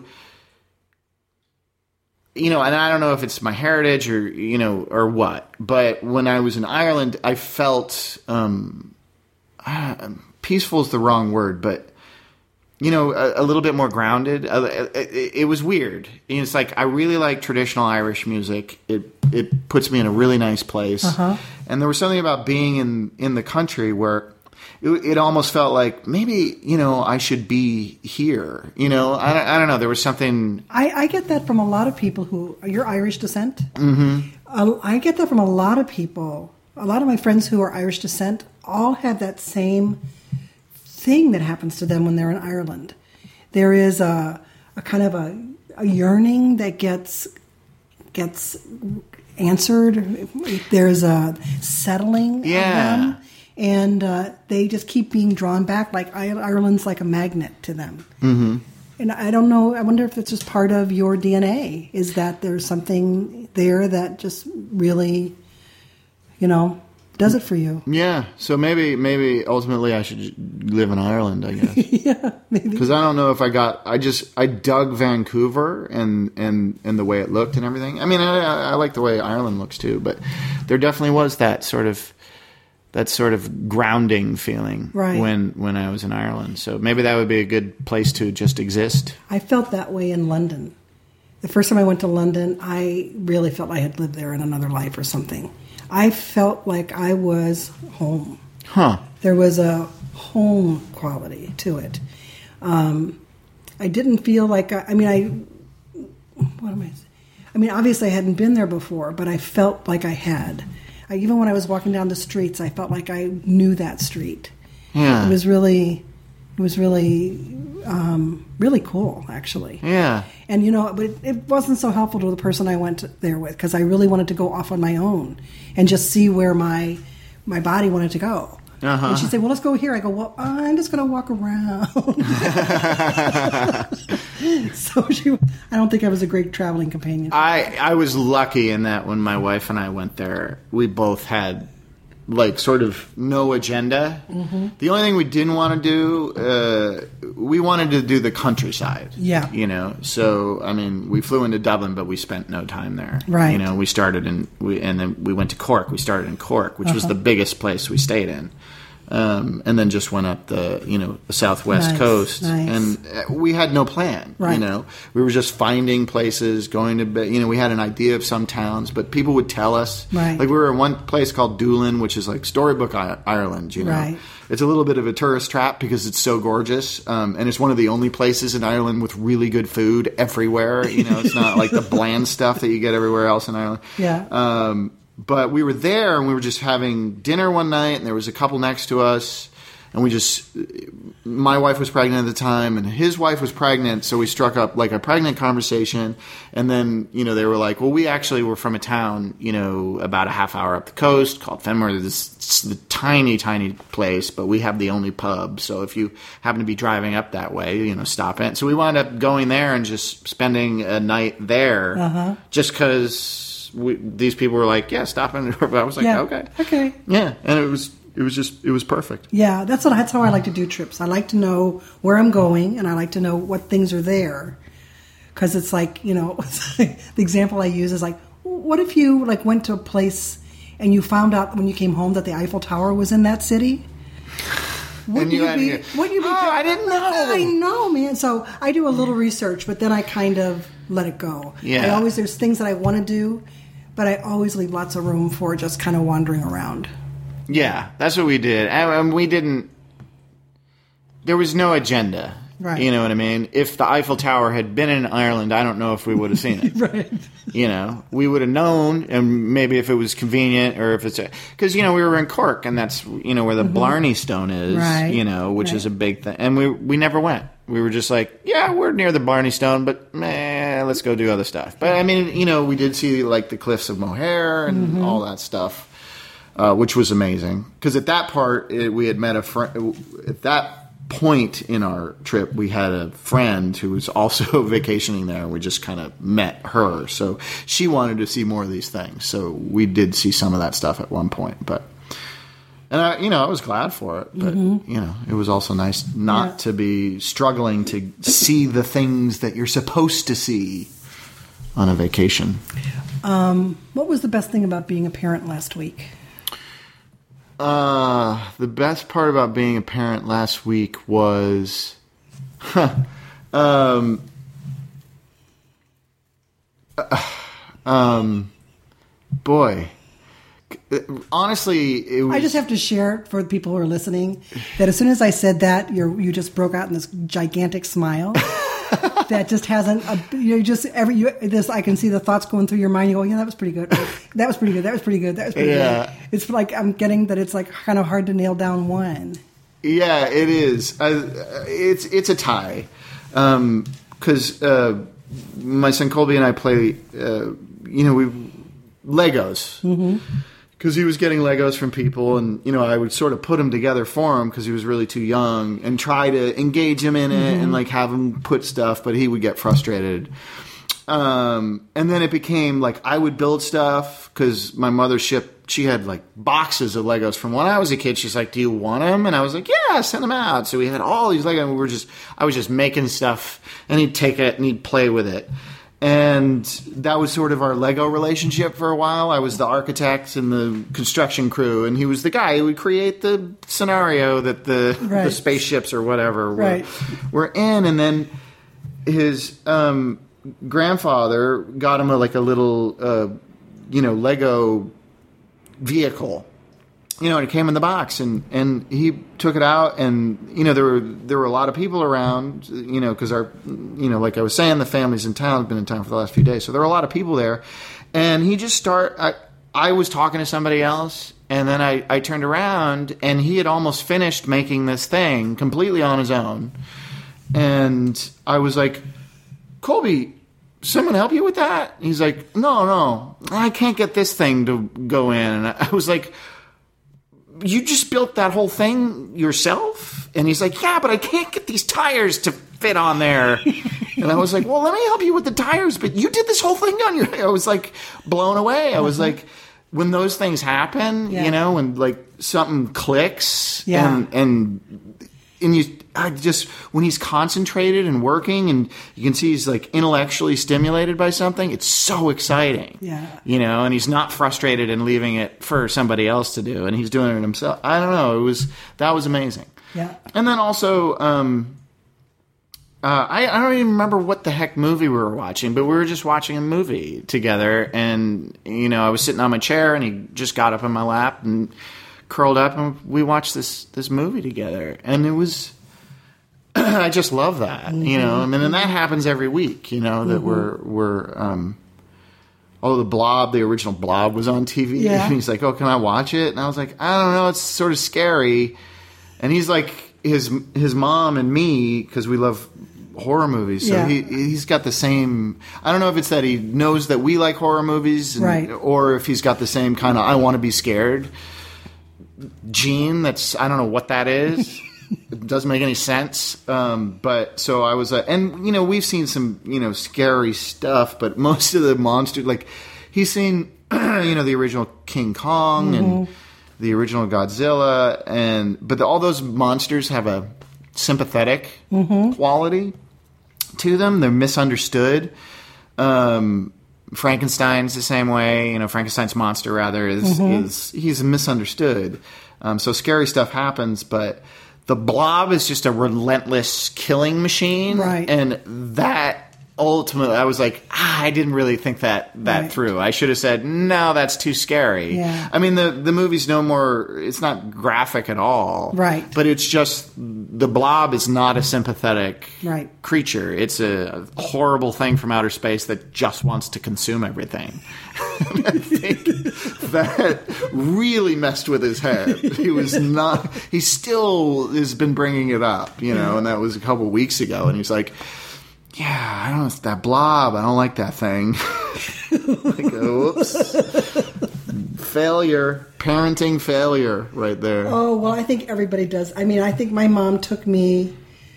You know, and I don't know if it's my heritage or, you know, or what, but when I was in Ireland, I felt, um, uh, peaceful is the wrong word, but, you know, a, a little bit more grounded. Uh, it, it was weird. It's like, I really like traditional Irish music. It it puts me in a really nice place. Uh-huh. And there was something about being in, in the country where it, it almost felt like maybe, you know, I should be here. You know, I, I don't know. There was something. I, I get that from a lot of people who, you're Irish descent? Mm-hmm. Uh, I get that from a lot of people. A lot of my friends who are Irish descent all have that same thing that happens to them when they're in Ireland. There is a, a kind of a, a yearning that gets gets answered. There's a settling yeah. of them. And uh, they just keep being drawn back. Like Ireland's like a magnet to them. Mm-hmm. And I don't know. I wonder if it's just part of your D N A. Is that there's something there that just really, you know, does it for you? Yeah. So maybe, maybe ultimately I should live in Ireland, I guess. Yeah, maybe. Because I don't know if I got. I just I dug Vancouver and and and the way it looked and everything. I mean, I, I like the way Ireland looks too, but there definitely was that sort of. That sort of grounding feeling right. when, when I was in Ireland. So maybe that would be a good place to just exist. I felt that way in London. The first time I went to London, I really felt I had lived there in another life or something. I felt like I was home. Huh. There was a home quality to it. Um, I didn't feel like, I, I mean, I, what am I saying? I mean, obviously I hadn't been there before, but I felt like I had. I, even when I was walking down the streets, I felt like I knew that street. Yeah. It was really, it was really, um, really cool, actually. Yeah. And, you know, but it, it wasn't so helpful to the person I went there with because I really wanted to go off on my own and just see where my my body wanted to go. Uh-huh. And she'd say, well, let's go here. I go, well, I'm just going to walk around. So she, I don't think I was a great traveling companion. I, I was lucky in that when my wife and I went there, we both had like sort of no agenda. Mm-hmm. The only thing we didn't want to do, uh, we wanted to do the countryside. Yeah. You know, so, I mean, we flew into Dublin, but we spent no time there. Right. You know, we started in, we, and then we went to Cork. We started in Cork, which uh-huh. was the biggest place we stayed in. Um, and then just went up the, you know, the southwest nice, coast, nice. and we had no plan. Right. You know, we were just finding places, going to, be, you know, we had an idea of some towns, but people would tell us. Right. Like we were in one place called Doolin, which is like Storybook Ireland. You know, right. It's a little bit of a tourist trap because it's so gorgeous, um, and it's one of the only places in Ireland with really good food everywhere. You know, it's not like the bland stuff that you get everywhere else in Ireland. Yeah. Um, But we were there, and we were just having dinner one night, and there was a couple next to us, and we just, my wife was pregnant at the time, and his wife was pregnant, so we struck up like a pregnant conversation, and then, you know, they were like, well, we actually were from a town, you know, about a half hour up the coast called Fenmore. This it's a tiny, tiny place, but we have the only pub, so if you happen to be driving up that way, you know, stop it. So we wound up going there and just spending a night there, uh-huh. just because... We, these people were like, yeah, stop in. I was like, yeah. okay. Okay. Yeah. And it was, it was just, it was perfect. Yeah. That's what, that's how I like to do trips. I like to know where I'm going, and I like to know what things are there. Cause it's like, you know, the example I use is like, what if you like went to a place and you found out when you came home that the Eiffel Tower was in that city? Wouldn't you, you be, wouldn't you be, oh, I didn't know. I know, man. So I do a little research, but then I kind of let it go. Yeah. I always, there's things that I want to do, but I always leave lots of room for just kind of wandering around. Yeah, that's what we did. And we didn't, there was no agenda. Right. You know what I mean? If the Eiffel Tower had been in Ireland, I don't know if we would have seen it. Right. You know, we would have known, and maybe if it was convenient, or if it's because you know we were in Cork, and that's you know where the mm-hmm. Blarney Stone is, right. you know, which right. is a big thing, and we we never went. We were just like, yeah, we're near the Blarney Stone, but meh, let's go do other stuff. But I mean, you know, we did see like the cliffs of Moher and mm-hmm. all that stuff, uh, which was amazing. Because at that part, it, we had met a friend. At that point in our trip, we had a friend who was also vacationing there, and we just kind of met her. So she wanted to see more of these things. So we did see some of that stuff at one point, but. And I, you know, I was glad for it, but mm-hmm. you know, it was also nice not yeah. to be struggling to see the things that you're supposed to see on a vacation. Um, what was the best thing about being a parent last week? Uh, the best part about being a parent last week was, huh, um, uh, um, boy. Honestly, it was... I just have to share for the people who are listening that as soon as I said that, you you just broke out in this gigantic smile that just hasn't. A, you just every you, this. I can see the thoughts going through your mind. You go, yeah, that was pretty good. That was pretty good. That was pretty good. That was pretty yeah. good. It's like I'm getting that. It's like kind of hard to nail down one. Yeah, it is. Uh, it's it's a tie because um, uh, my son Colby and I play. Uh, you know, we Legos. Mm-hmm. Because he was getting Legos from people, and you know, I would sort of put them together for him because he was really too young, and try to engage him in it mm-hmm. and like have him put stuff, but he would get frustrated. Um, and then it became like I would build stuff because my mother shipped. She had like boxes of Legos from when I was a kid. She's like, "Do you want them?" And I was like, "Yeah, send them out." So we had all these Legos. And we were just, I was just making stuff, and he'd take it and he'd play with it. And that was sort of our Lego relationship for a while. I was the architect and the construction crew, and he was the guy who would create the scenario that the, right. the spaceships or whatever right. were, were in. And then his um, grandfather got him a, like a little, uh, you know, Lego vehicle. You know, and it came in the box, and, and he took it out, and you know there were there were a lot of people around, you know, because our, you know, like I was saying, the family's in town, have been in town for the last few days, so there were a lot of people there, and he just start. I, I was talking to somebody else, and then I, I turned around, and he had almost finished making this thing completely on his own, and I was like, Colby, someone help you with that? He's like, no, no, I can't get this thing to go in, and I was like. you just built that whole thing yourself? And he's like, yeah, but I can't get these tires to fit on there. And I was like, well, let me help you with the tires, but you did this whole thing on your... I was like blown away. I was like, when those things happen, yeah. you know, when like something clicks yeah. and, and, and you, I just, when he's concentrated and working and you can see he's like intellectually stimulated by something, it's so exciting. Yeah. You know, and he's not frustrated and leaving it for somebody else to do and he's doing it himself. I don't know. It was, that was amazing. Yeah. And then also, um, Uh, I, I don't even remember what the heck movie we were watching, but we were just watching a movie together. And, you know, I was sitting on my chair and he just got up in my lap and curled up and we watched this, this movie together. And it was, I just love that, mm-hmm. you know, I mean, and that happens every week, you know, that mm-hmm. we're, we're, um, oh, the Blob, the original Blob was on T V. Yeah. And he's like, oh, can I watch it? And I was like, I don't know, it's sort of scary. And he's like, his, his mom and me, because we love horror movies, so yeah. he he's got the same. I don't know if it's that he knows that we like horror movies, and, right. or if he's got the same kind of I want to be scared gene. That's I don't know what that is. It doesn't make any sense. Um, but so I was, uh, and you know we've seen some you know scary stuff, but most of the monsters, like he's seen you know the original King Kong mm-hmm. and the original Godzilla, and but the, all those monsters have a sympathetic mm-hmm. quality to them. They're misunderstood. Um, Frankenstein's the same way. You know, Frankenstein's monster rather is mm-hmm. is he's misunderstood. Um, so scary stuff happens, but the Blob is just a relentless killing machine, right? And that ultimately, I was like, ah, I didn't really think that that right. through. I should have said, no, that's too scary. Yeah. I mean, the the movie's no more. It's not graphic at all, right? But it's just the Blob is not a sympathetic right. creature. It's a horrible thing from outer space that just wants to consume everything. And I think that really messed with his head. He was not. He still has been bringing it up, you know, and that was a couple weeks ago, and he's like, yeah, I don't know, it's that Blob. I don't like that thing. Like, oops. Failure. Parenting failure right there. Oh, well, I think everybody does. I mean, I think my mom took me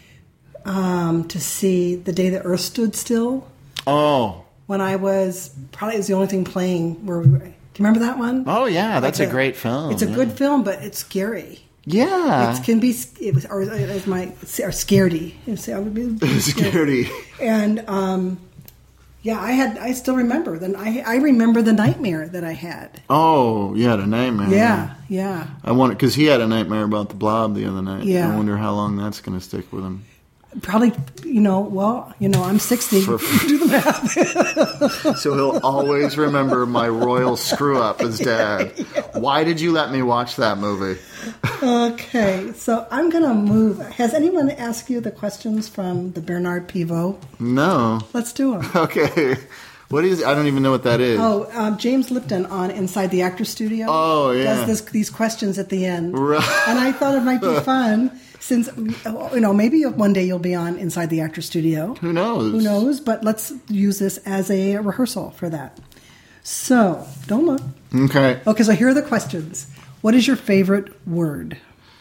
um, to see The Day the Earth Stood Still. Oh. When I was, probably it was the only thing playing where we were. Do you remember that one? Oh, yeah, that's like a, a great film. It's a yeah. good film, but it's scary. Yeah, it can be. It was, or as my or scaredy. Scaredy. And um, yeah, I had. I still remember. Then I I remember the nightmare that I had. Oh, you had a nightmare. Yeah, yeah. I wonder because he had a nightmare about the Blob the other night. Yeah. I wonder how long that's going to stick with him. Probably, you know. Well, you know, I'm sixty. For, do the math. So he'll always remember my royal screw up as dad. Why did you let me watch that movie? Okay, so I'm going to move. Has anyone asked you the questions from the Bernard Pivot? No. Let's do them. Okay. What is? I don't even know what that is. Oh, um, James Lipton on Inside the Actors Studio. Oh, yeah. Does this, these questions at the end. Right. And I thought it might be fun since, you know, maybe one day you'll be on Inside the Actors Studio. Who knows? Who knows? But let's use this as a rehearsal for that. So, don't look. Okay. Okay, so here are the questions. What is your favorite word?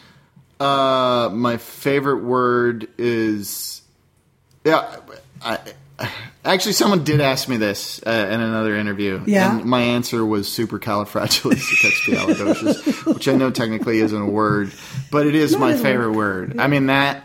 Uh, my favorite word is, yeah, I, actually someone did ask me this uh, in another interview. Yeah. And my answer was supercalifragilisticexpialidocious, which I know technically isn't a word, but it is my favorite word. I mean, that,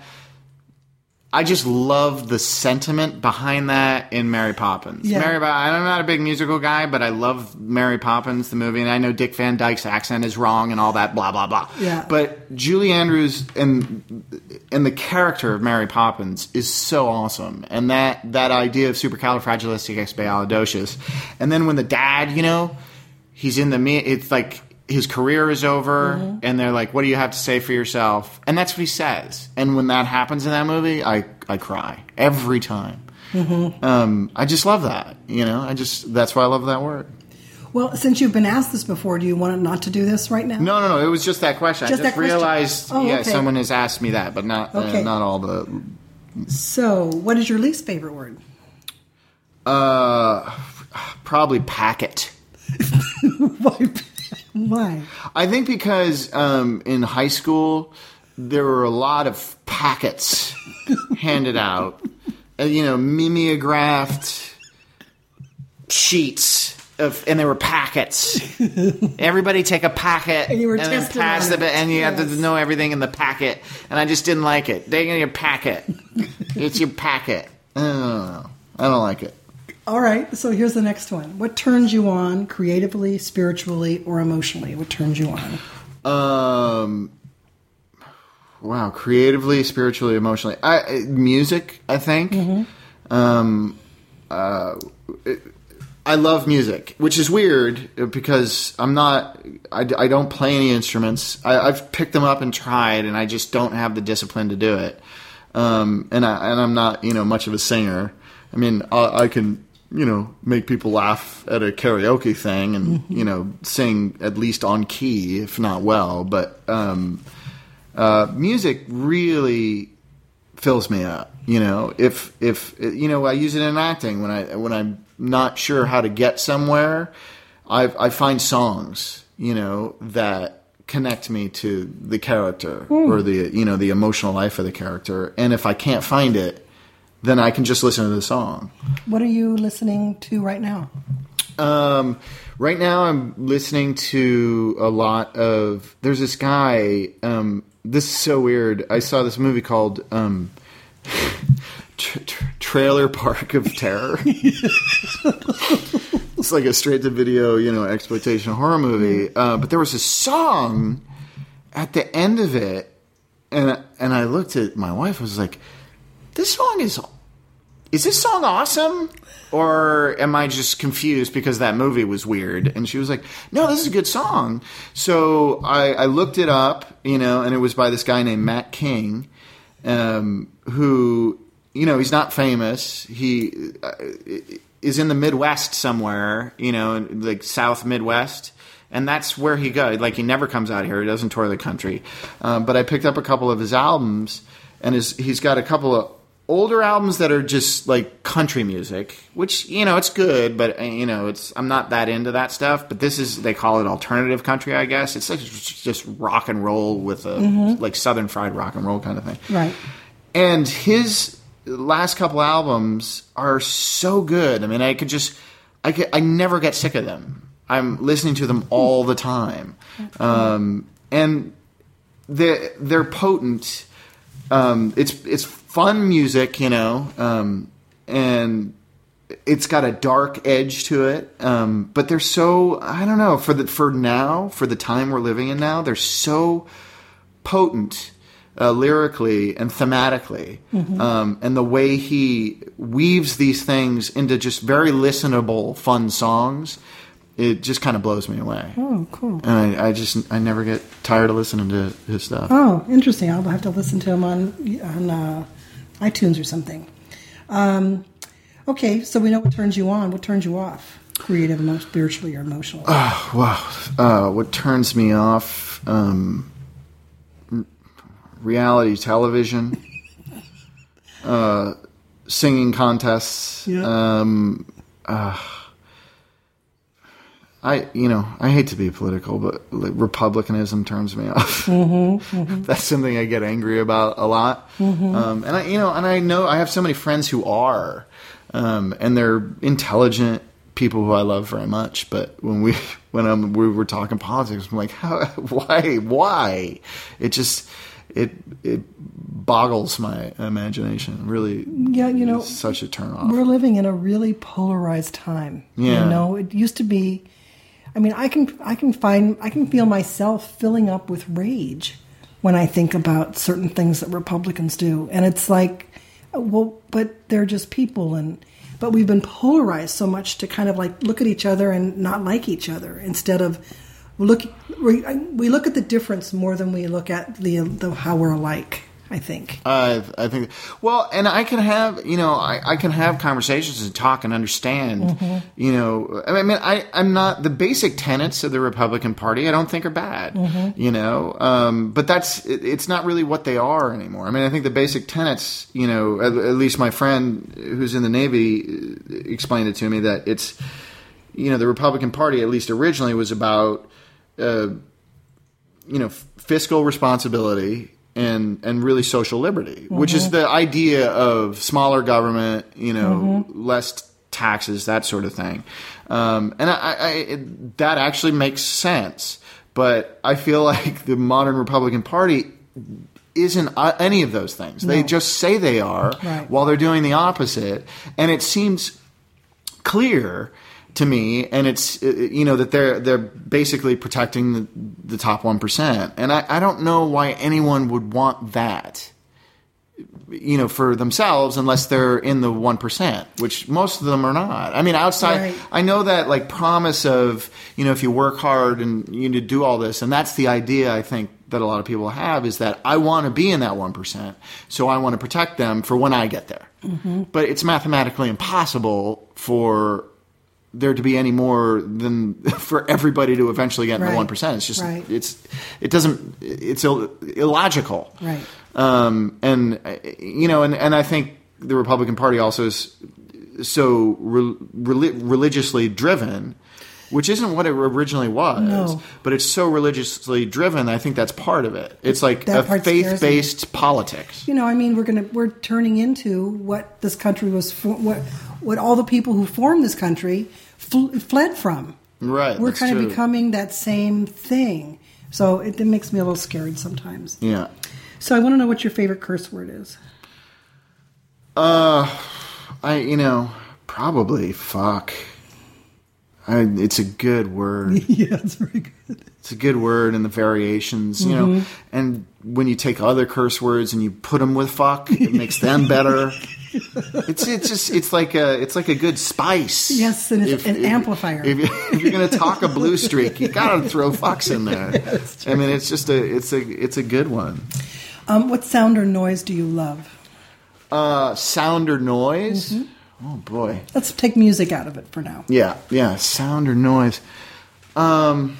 I just love the sentiment behind that in Mary Poppins. Yeah. Mary, I'm not a big musical guy, but I love Mary Poppins, the movie, and I know Dick Van Dyke's accent is wrong and all that, blah, blah, blah. Yeah. But Julie Andrews and and the character of Mary Poppins is so awesome. And that, that idea of supercalifragilisticexpialidocious. And then when the dad, you know, he's in the, it's like, his career is over, mm-hmm. and they're like, what do you have to say for yourself? And that's what he says. And when that happens in that movie, I, I cry. Every time. Mm-hmm. Um, I just love that. You know, I just, that's why I love that word. Well, since you've been asked this before, do you want not to do this right now? No, no, no. It was just that question. Just I just that question. realized, oh, yeah, okay. someone has asked me that, but not, okay. uh, not all the... So, what is your least favorite word? Uh, probably packet. Why Why? I think because um, in high school there were a lot of packets handed out, uh, you know, mimeographed sheets. Of, and there were packets. Everybody take a packet and, you were and then tested pass on the it. and you Yes. have to know everything in the packet. And I just didn't like it. Take your packet. It's your packet. I don't know. I don't like it. All right, so here's the next one. What turns you on creatively, spiritually, or emotionally? What turns you on? Um. Wow, creatively, spiritually, emotionally. I music. I think. Mm-hmm. Um. Uh. It, I love music, which is weird because I'm not, I, I don't play any instruments. I, I've picked them up and tried, and I just don't have the discipline to do it. Um, and, I, and I'm not, you know, much of a singer. I mean, I, I can, you know, make people laugh at a karaoke thing and, mm-hmm. you know, sing at least on key, if not well. But um, uh, music really fills me up. You know, if if you know, I use it in acting when I when I'm not sure how to get somewhere, I I find songs, you know, that connect me to the character mm. or the you know the emotional life of the character. And if I can't find it, then I can just listen to the song. What are you listening to right now? Um, right now I'm listening to a lot of. There's this guy. Um, this is so weird. I saw this movie called. Um, Tra- tra- Trailer Park of Terror. It's like a straight-to-video, you know, exploitation horror movie. Uh, but there was a song at the end of it, and and I looked at my wife. I was like, "This song is is this song awesome, or am I just confused because that movie was weird?" And she was like, "No, this is a good song." So I, I looked it up, you know, and it was by this guy named Matt King. Um, who, you know, he's not famous. He uh, is in the Midwest somewhere, you know, like South Midwest. And that's where he goes. Like, he never comes out here. He doesn't tour the country. Um, but I picked up a couple of his albums, and his, he's got a couple of older albums that are just, like, country music, which, you know, it's good, but, you know, it's I'm not that into that stuff. But this is, they call it alternative country, I guess. It's like just rock and roll with a, mm-hmm. like, Southern fried rock and roll kind of thing. Right. And his last couple albums are so good. I mean, I could just, I could, I never get sick of them. I'm listening to them all the time. Um, and they're, they're potent. Um, it's, it's fun music, you know, um, and it's got a dark edge to it. Um, but they're so, I don't know, for the, for now, for the time we're living in now, they're so potent. Uh, lyrically and thematically, mm-hmm. um, and the way he weaves these things into just very listenable, fun songs, it just kind of blows me away. Oh, cool! And I, I just I never get tired of listening to his stuff. Oh, interesting. I'll have to listen to him on on uh, iTunes or something. Um, okay, so we know what turns you on. What turns you off? Creative, emo- spiritually, or emotionally? Oh, wow. Uh, what turns me off? Um, reality television, uh, singing contests. Yeah. Um, uh, I, you know, I hate to be political, but like, republicanism turns me off. Mm-hmm, mm-hmm. That's something I get angry about a lot. Mm-hmm. Um, and I, you know, and I know I have so many friends who are, um, and they're intelligent people who I love very much. But when we, when I'm, we were talking politics, I'm like, how, why, why? It just, It it boggles my imagination. Really, yeah, you know, such a turnoff. We're living in a really polarized time. Yeah, you know, it used to be. I mean, I can I can find I can feel myself filling up with rage when I think about certain things that Republicans do, and it's like, well, but they're just people, and but we've been polarized so much to kind of like look at each other and not like each other instead of. Look, we, we look at the difference more than we look at the, the how we're alike. I think. Uh, I think. Well, and I can have you know I, I can have conversations and talk and understand. Mm-hmm. You know, I mean, I I'm not the basic tenets of the Republican Party. I don't think are bad. Mm-hmm. You know, um, but that's it, it's not really what they are anymore. I mean, I think the basic tenets. You know, at, at least my friend who's in the Navy explained it to me that it's you know the Republican Party at least originally was about. uh, you know, fiscal responsibility and and really social liberty, mm-hmm. which is the idea of smaller government, you know, mm-hmm. less taxes, that sort of thing. Um, and I, I it, that actually makes sense. But I feel like the modern Republican Party isn't any of those things. No. They just say they are right. while they're doing the opposite. And it seems clear to me, and it's, you know, that they're they're basically protecting the, the top one percent. And I, I don't know why anyone would want that, you know, for themselves unless they're in the one percent, which most of them are not. I mean, outside, right. I know that, like, promise of, you know, if you work hard and you need to do all this, and that's the idea, I think, that a lot of people have, is that I want to be in that one percent, so I want to protect them for when I get there. Mm-hmm. But it's mathematically impossible for there to be any more than for everybody to eventually get in right. the one percent. It's just, right. it's, it doesn't, it's Ill, illogical. Right. Um, and, you know, and, and I think the Republican Party also is so re- re- religiously driven, which isn't what it originally was, no. but it's so religiously driven. I think that's part of it. It's like that a faith-based politics. You know, I mean, we're gonna we're turning into what this country was, for, what what all the people who formed this country fl- fled from. Right. We're kind true. of becoming that same thing. So it, it makes me a little scared sometimes. Yeah. So I want to know what your favorite curse word is. Uh, I you know probably fuck. I, it's a good word. Yeah, it's very good. It's a good word, and the variations, mm-hmm. you know. And when you take other curse words and you put them with fuck, it makes them better. It's it's just it's like a it's like a good spice. Yes, and it's if, an if, amplifier. If, if you're going to talk a blue streak, you got to throw fucks in there. Yeah, I mean, it's just a it's a it's a good one. Um, what sound or noise do you love? Uh, sound or noise. Mm-hmm. Oh, boy. Let's take music out of it for now. Yeah, yeah. Sound or noise. Um,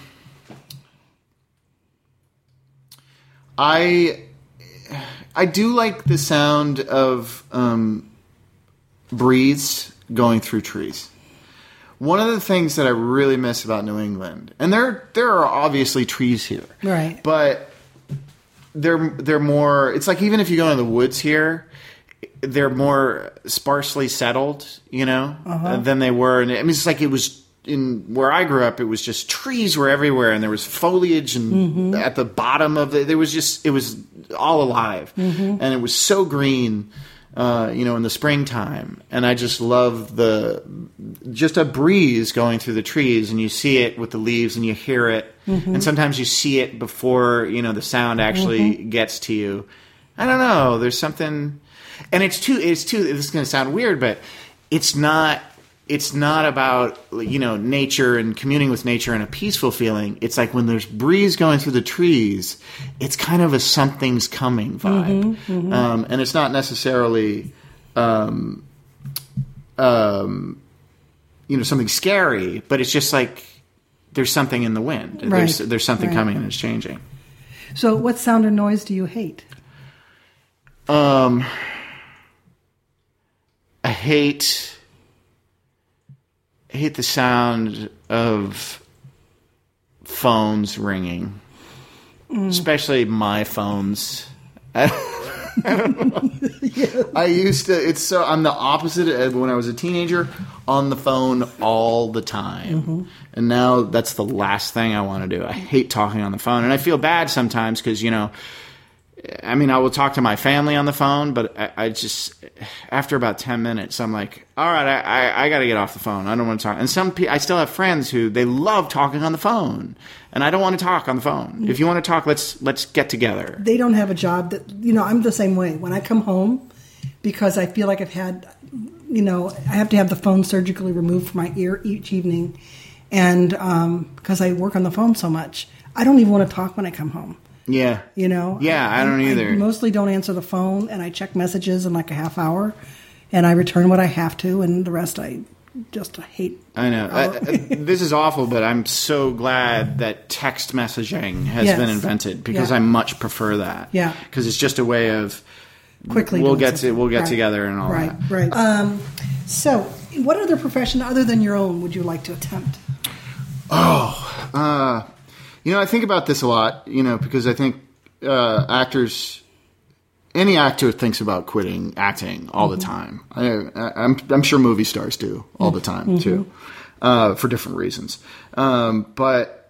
I I do like the sound of um, breeze going through trees. One of the things that I really miss about New England, and there there are obviously trees here. Right. But they're they're more, it's like even if you go in the woods here, they're more sparsely settled, you know, uh-huh. than they were. And I mean, it's like it was in where I grew up, it was just trees were everywhere and there was foliage and mm-hmm. at the bottom of it, there was just, it was all alive. Mm-hmm. And it was so green, uh, you know, in the springtime. And I just love the, just a breeze going through the trees and you see it with the leaves and you hear it. Mm-hmm. And sometimes you see it before, you know, the sound actually mm-hmm. gets to you. I don't know. There's something... And it's too, it's too, this is going to sound weird, but it's not, it's not about, you know, nature and communing with nature and a peaceful feeling. It's like when there's breeze going through the trees, it's kind of a something's coming vibe. Mm-hmm, mm-hmm. Um, and it's not necessarily, um, um, you know, something scary, but it's just like there's something in the wind. Right. There's, there's something right. coming and it's changing. So what sound or noise do you hate? Um... I hate I hate the sound of phones ringing, mm. especially my phones. I, I don't know. Yes. I used to. It's so I'm the opposite of when I was a teenager, on the phone all the time, mm-hmm. and now that's the last thing I want to do. I hate talking on the phone, and I feel bad sometimes because you know. I mean, I will talk to my family on the phone, but I, I just, after about ten minutes, I'm like, all right, I, I, I got to get off the phone. I don't want to talk. And some pe- I still have friends who, they love talking on the phone. And I don't want to talk on the phone. If you want to talk, let's let's get together. They don't have a job that, you know, I'm the same way. When I come home, because I feel like I've had, you know, I have to have the phone surgically removed from my ear each evening. And um, because I work on the phone so much, I don't even want to talk when I come home. Yeah. You know? Yeah, I, I don't either. I mostly don't answer the phone, and I check messages in like a half hour, and I return what I have to, and the rest I just hate. I know. I, this is awful, but I'm so glad that text messaging has yes. been invented, because yeah. I much prefer that. Yeah. Because it's just a way of... Quickly we'll get to, we'll get right. together and all right, that. Right, right. Um, so, what other profession other than your own would you like to attempt? Oh, uh... You know, I think about this a lot, you know, because I think uh, actors, any actor thinks about quitting acting all mm-hmm. the time. I, I, I'm, I'm sure movie stars do all the time, mm-hmm. too, uh, for different reasons. Um, but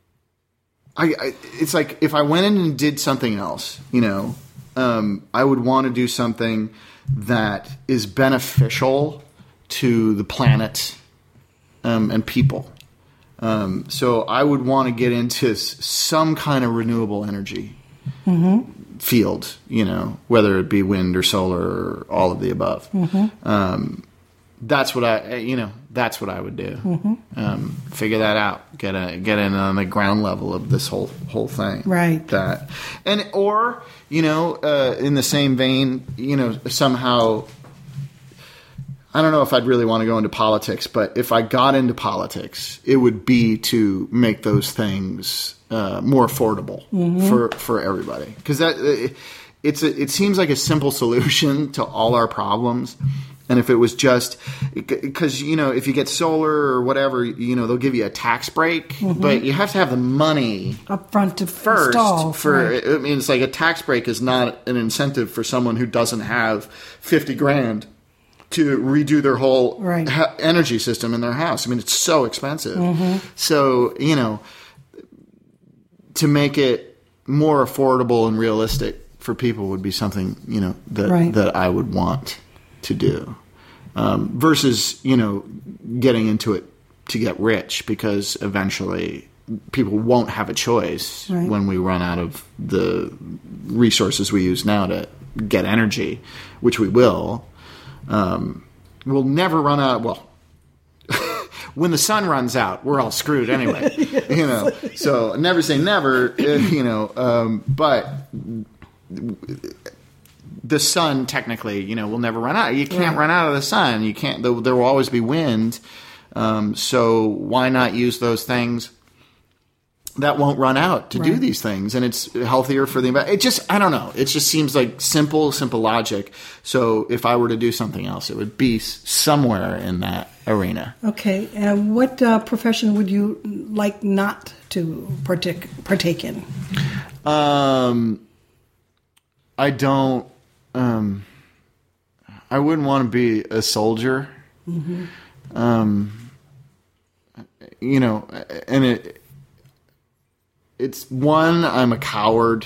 I, I, it's like if I went in and did something else, you know, um, I would want to do something that is beneficial to the planet um, and people. Um, so I would want to get into s- some kind of renewable energy mm-hmm. field, you know, whether it be wind or solar or all of the above. Mm-hmm. Um, that's what I, you know, that's what I would do. Mm-hmm. Um, figure that out. Get a get in on the ground level of this whole whole thing. Right. That and or you know, uh, in the same vein, you know, somehow. I don't know if I'd really want to go into politics, but if I got into politics, it would be to make those things uh, more affordable mm-hmm. for, for everybody. Because that it, it's a, it seems like a simple solution to all our problems. And if it was just because, you know, if you get solar or whatever, you know, they'll give you a tax break, mm-hmm. but you have to have the money up front to first. Install, for right. I mean, it's like a tax break is not an incentive for someone who doesn't have fifty grand to redo their whole right. ha- energy system in their house. I mean, it's so expensive. Mm-hmm. So, you know, to make it more affordable and realistic for people would be something, you know, that right. that I would want to do. Um, versus, you know, getting into it to get rich, because eventually people won't have a choice right. when we run out of the resources we use now to get energy, which we will. Um, we'll never run out. Well, when the sun runs out, we're all screwed anyway. yes. You know, so never say never. You know, um, but the sun technically, you know, will never run out. You can't right. run out of the sun. You can't. There, there will always be wind. Um, so why not use those things that won't run out to right. do these things, and it's healthier for the environment. It just, I don't know. It just seems like simple, simple logic. So if I were to do something else, it would be somewhere in that arena. Okay. And what uh, profession would you like not to partake, partake in? Um, I don't, um, I wouldn't want to be a soldier. Mm-hmm. Um, you know, and it, It's one, I'm a coward.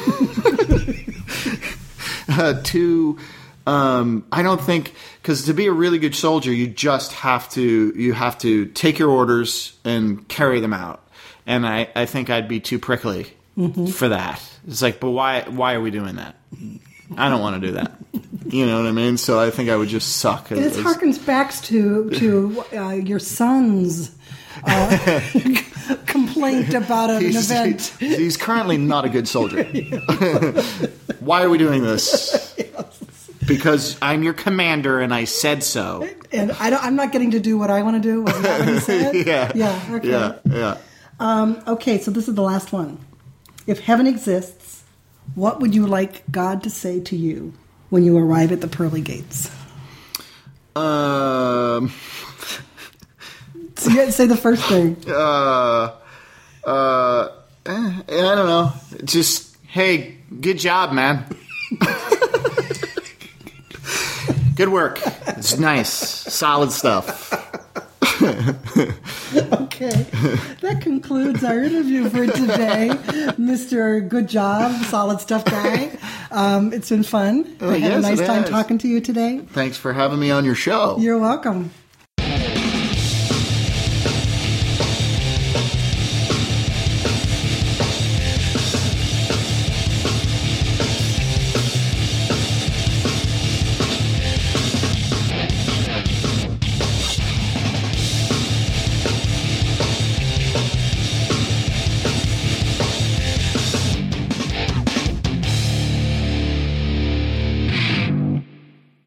uh, two, um, I don't think, because to be a really good soldier, you just have to you have to take your orders and carry them out. And I, I think I'd be too prickly mm-hmm. for that. It's like, but why why are we doing that? I don't want to do that. You know what I mean? So I think I would just suck. It as, harkens back to to uh, your son's uh, complaint about an he's, event. He, he's currently not a good soldier. Why are we doing this? Yes. Because I'm your commander and I said so. And I don't, I'm not getting to do what I want to do. Wasn't that what he said? yeah. Yeah. Okay. Yeah. Yeah. Um, okay. So this is the last one. If heaven exists, what would you like God to say to you when you arrive at the pearly gates? Um. So you had to say the first thing. Uh. Uh. I don't know. Just, hey, good job, man. Good work. It's nice. Solid stuff. Okay. That concludes our interview for today, Mister Good Job, Solid Stuff Guy. Um, it's been fun. Oh, I had yes, a nice time has. talking to you today. Thanks for having me on your show. You're welcome.